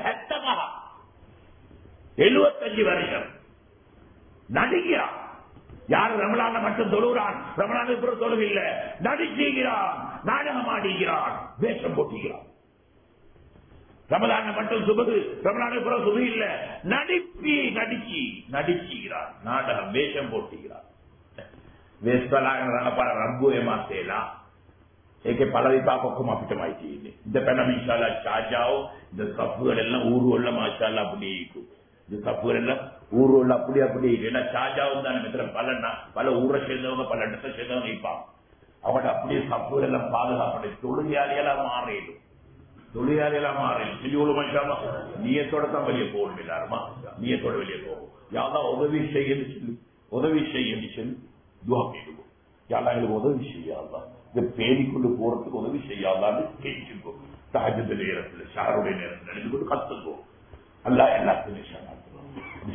75 வருஷம் நடிக்கிறான். யார் ரமலான மட்டும் தொழுகிறான், ரமலானுக்கு பிறகு தொழுவில்லை, நடிச்சுகிறான், நாடகம் ஆடுகிறான், வேஷம் போட்டுகிறான். ரமலான மட்டும் சுபகு, ரமலானுக்கு பிறகு சுபு இல்ல, நடிச்சுகிறான், நாடகம் வேஷம் போட்டுகிறான். वेस्वलाग रंगपारा रब्बू एमा सेला एक पलविपाक ඔක්කොම අපිටමයි තියෙන්නේ. இந்த පැනම ඉන්ෂාල්ලා ඡාජාව இந்த சப்புகள் எல்லாம் ஊருவல்ல மாஷாஅல்லா அப்படியே இருக்கு. இந்த சப்புகள் எல்லாம் ஊருவல்ல அப்படியே இருக்கு. ஏன்னா ඡாஜாவும் தானே மெத்தர பல ஊரை சேர்ந்தவங்க பல இடத்தை சேர்ந்தவங்க இருப்பாங்க. அவங்க அப்படியே சப்புகள் எல்லாம் பாதுகாப்படை தொழிலாளிகளா மாறிடும். செஞ்சு மாஷாஅல்லா நியத்தோட தான் வெளியே போகணும். எல்லாருமா நியத்தோட வெளியே போகும். யாரெல்லாம் உதவி செய்ய சொல்லி துவா கேட்கும். யாரெல்லாம் எங்களுக்கு உதவி செய்யாதா, இதை பேணிக்கொண்டு போறதுக்கு உதவி செய்யாதான்னு கேட்டுக்கோ. தஹஜ்ஜுத் நேரத்தில் ஷஹருடைய நேரத்தில் நினைத்து கொண்டு கத்துக்கோ. அல்லாஹ் எல்லாத்தையும்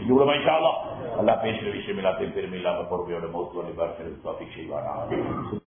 அல்லாஹ் பேசுற விஷயம் எல்லாத்தையும் பெருமை இல்லாம பொறுமையோட மௌத்துவனை பார்க்கிறது செய்வானா.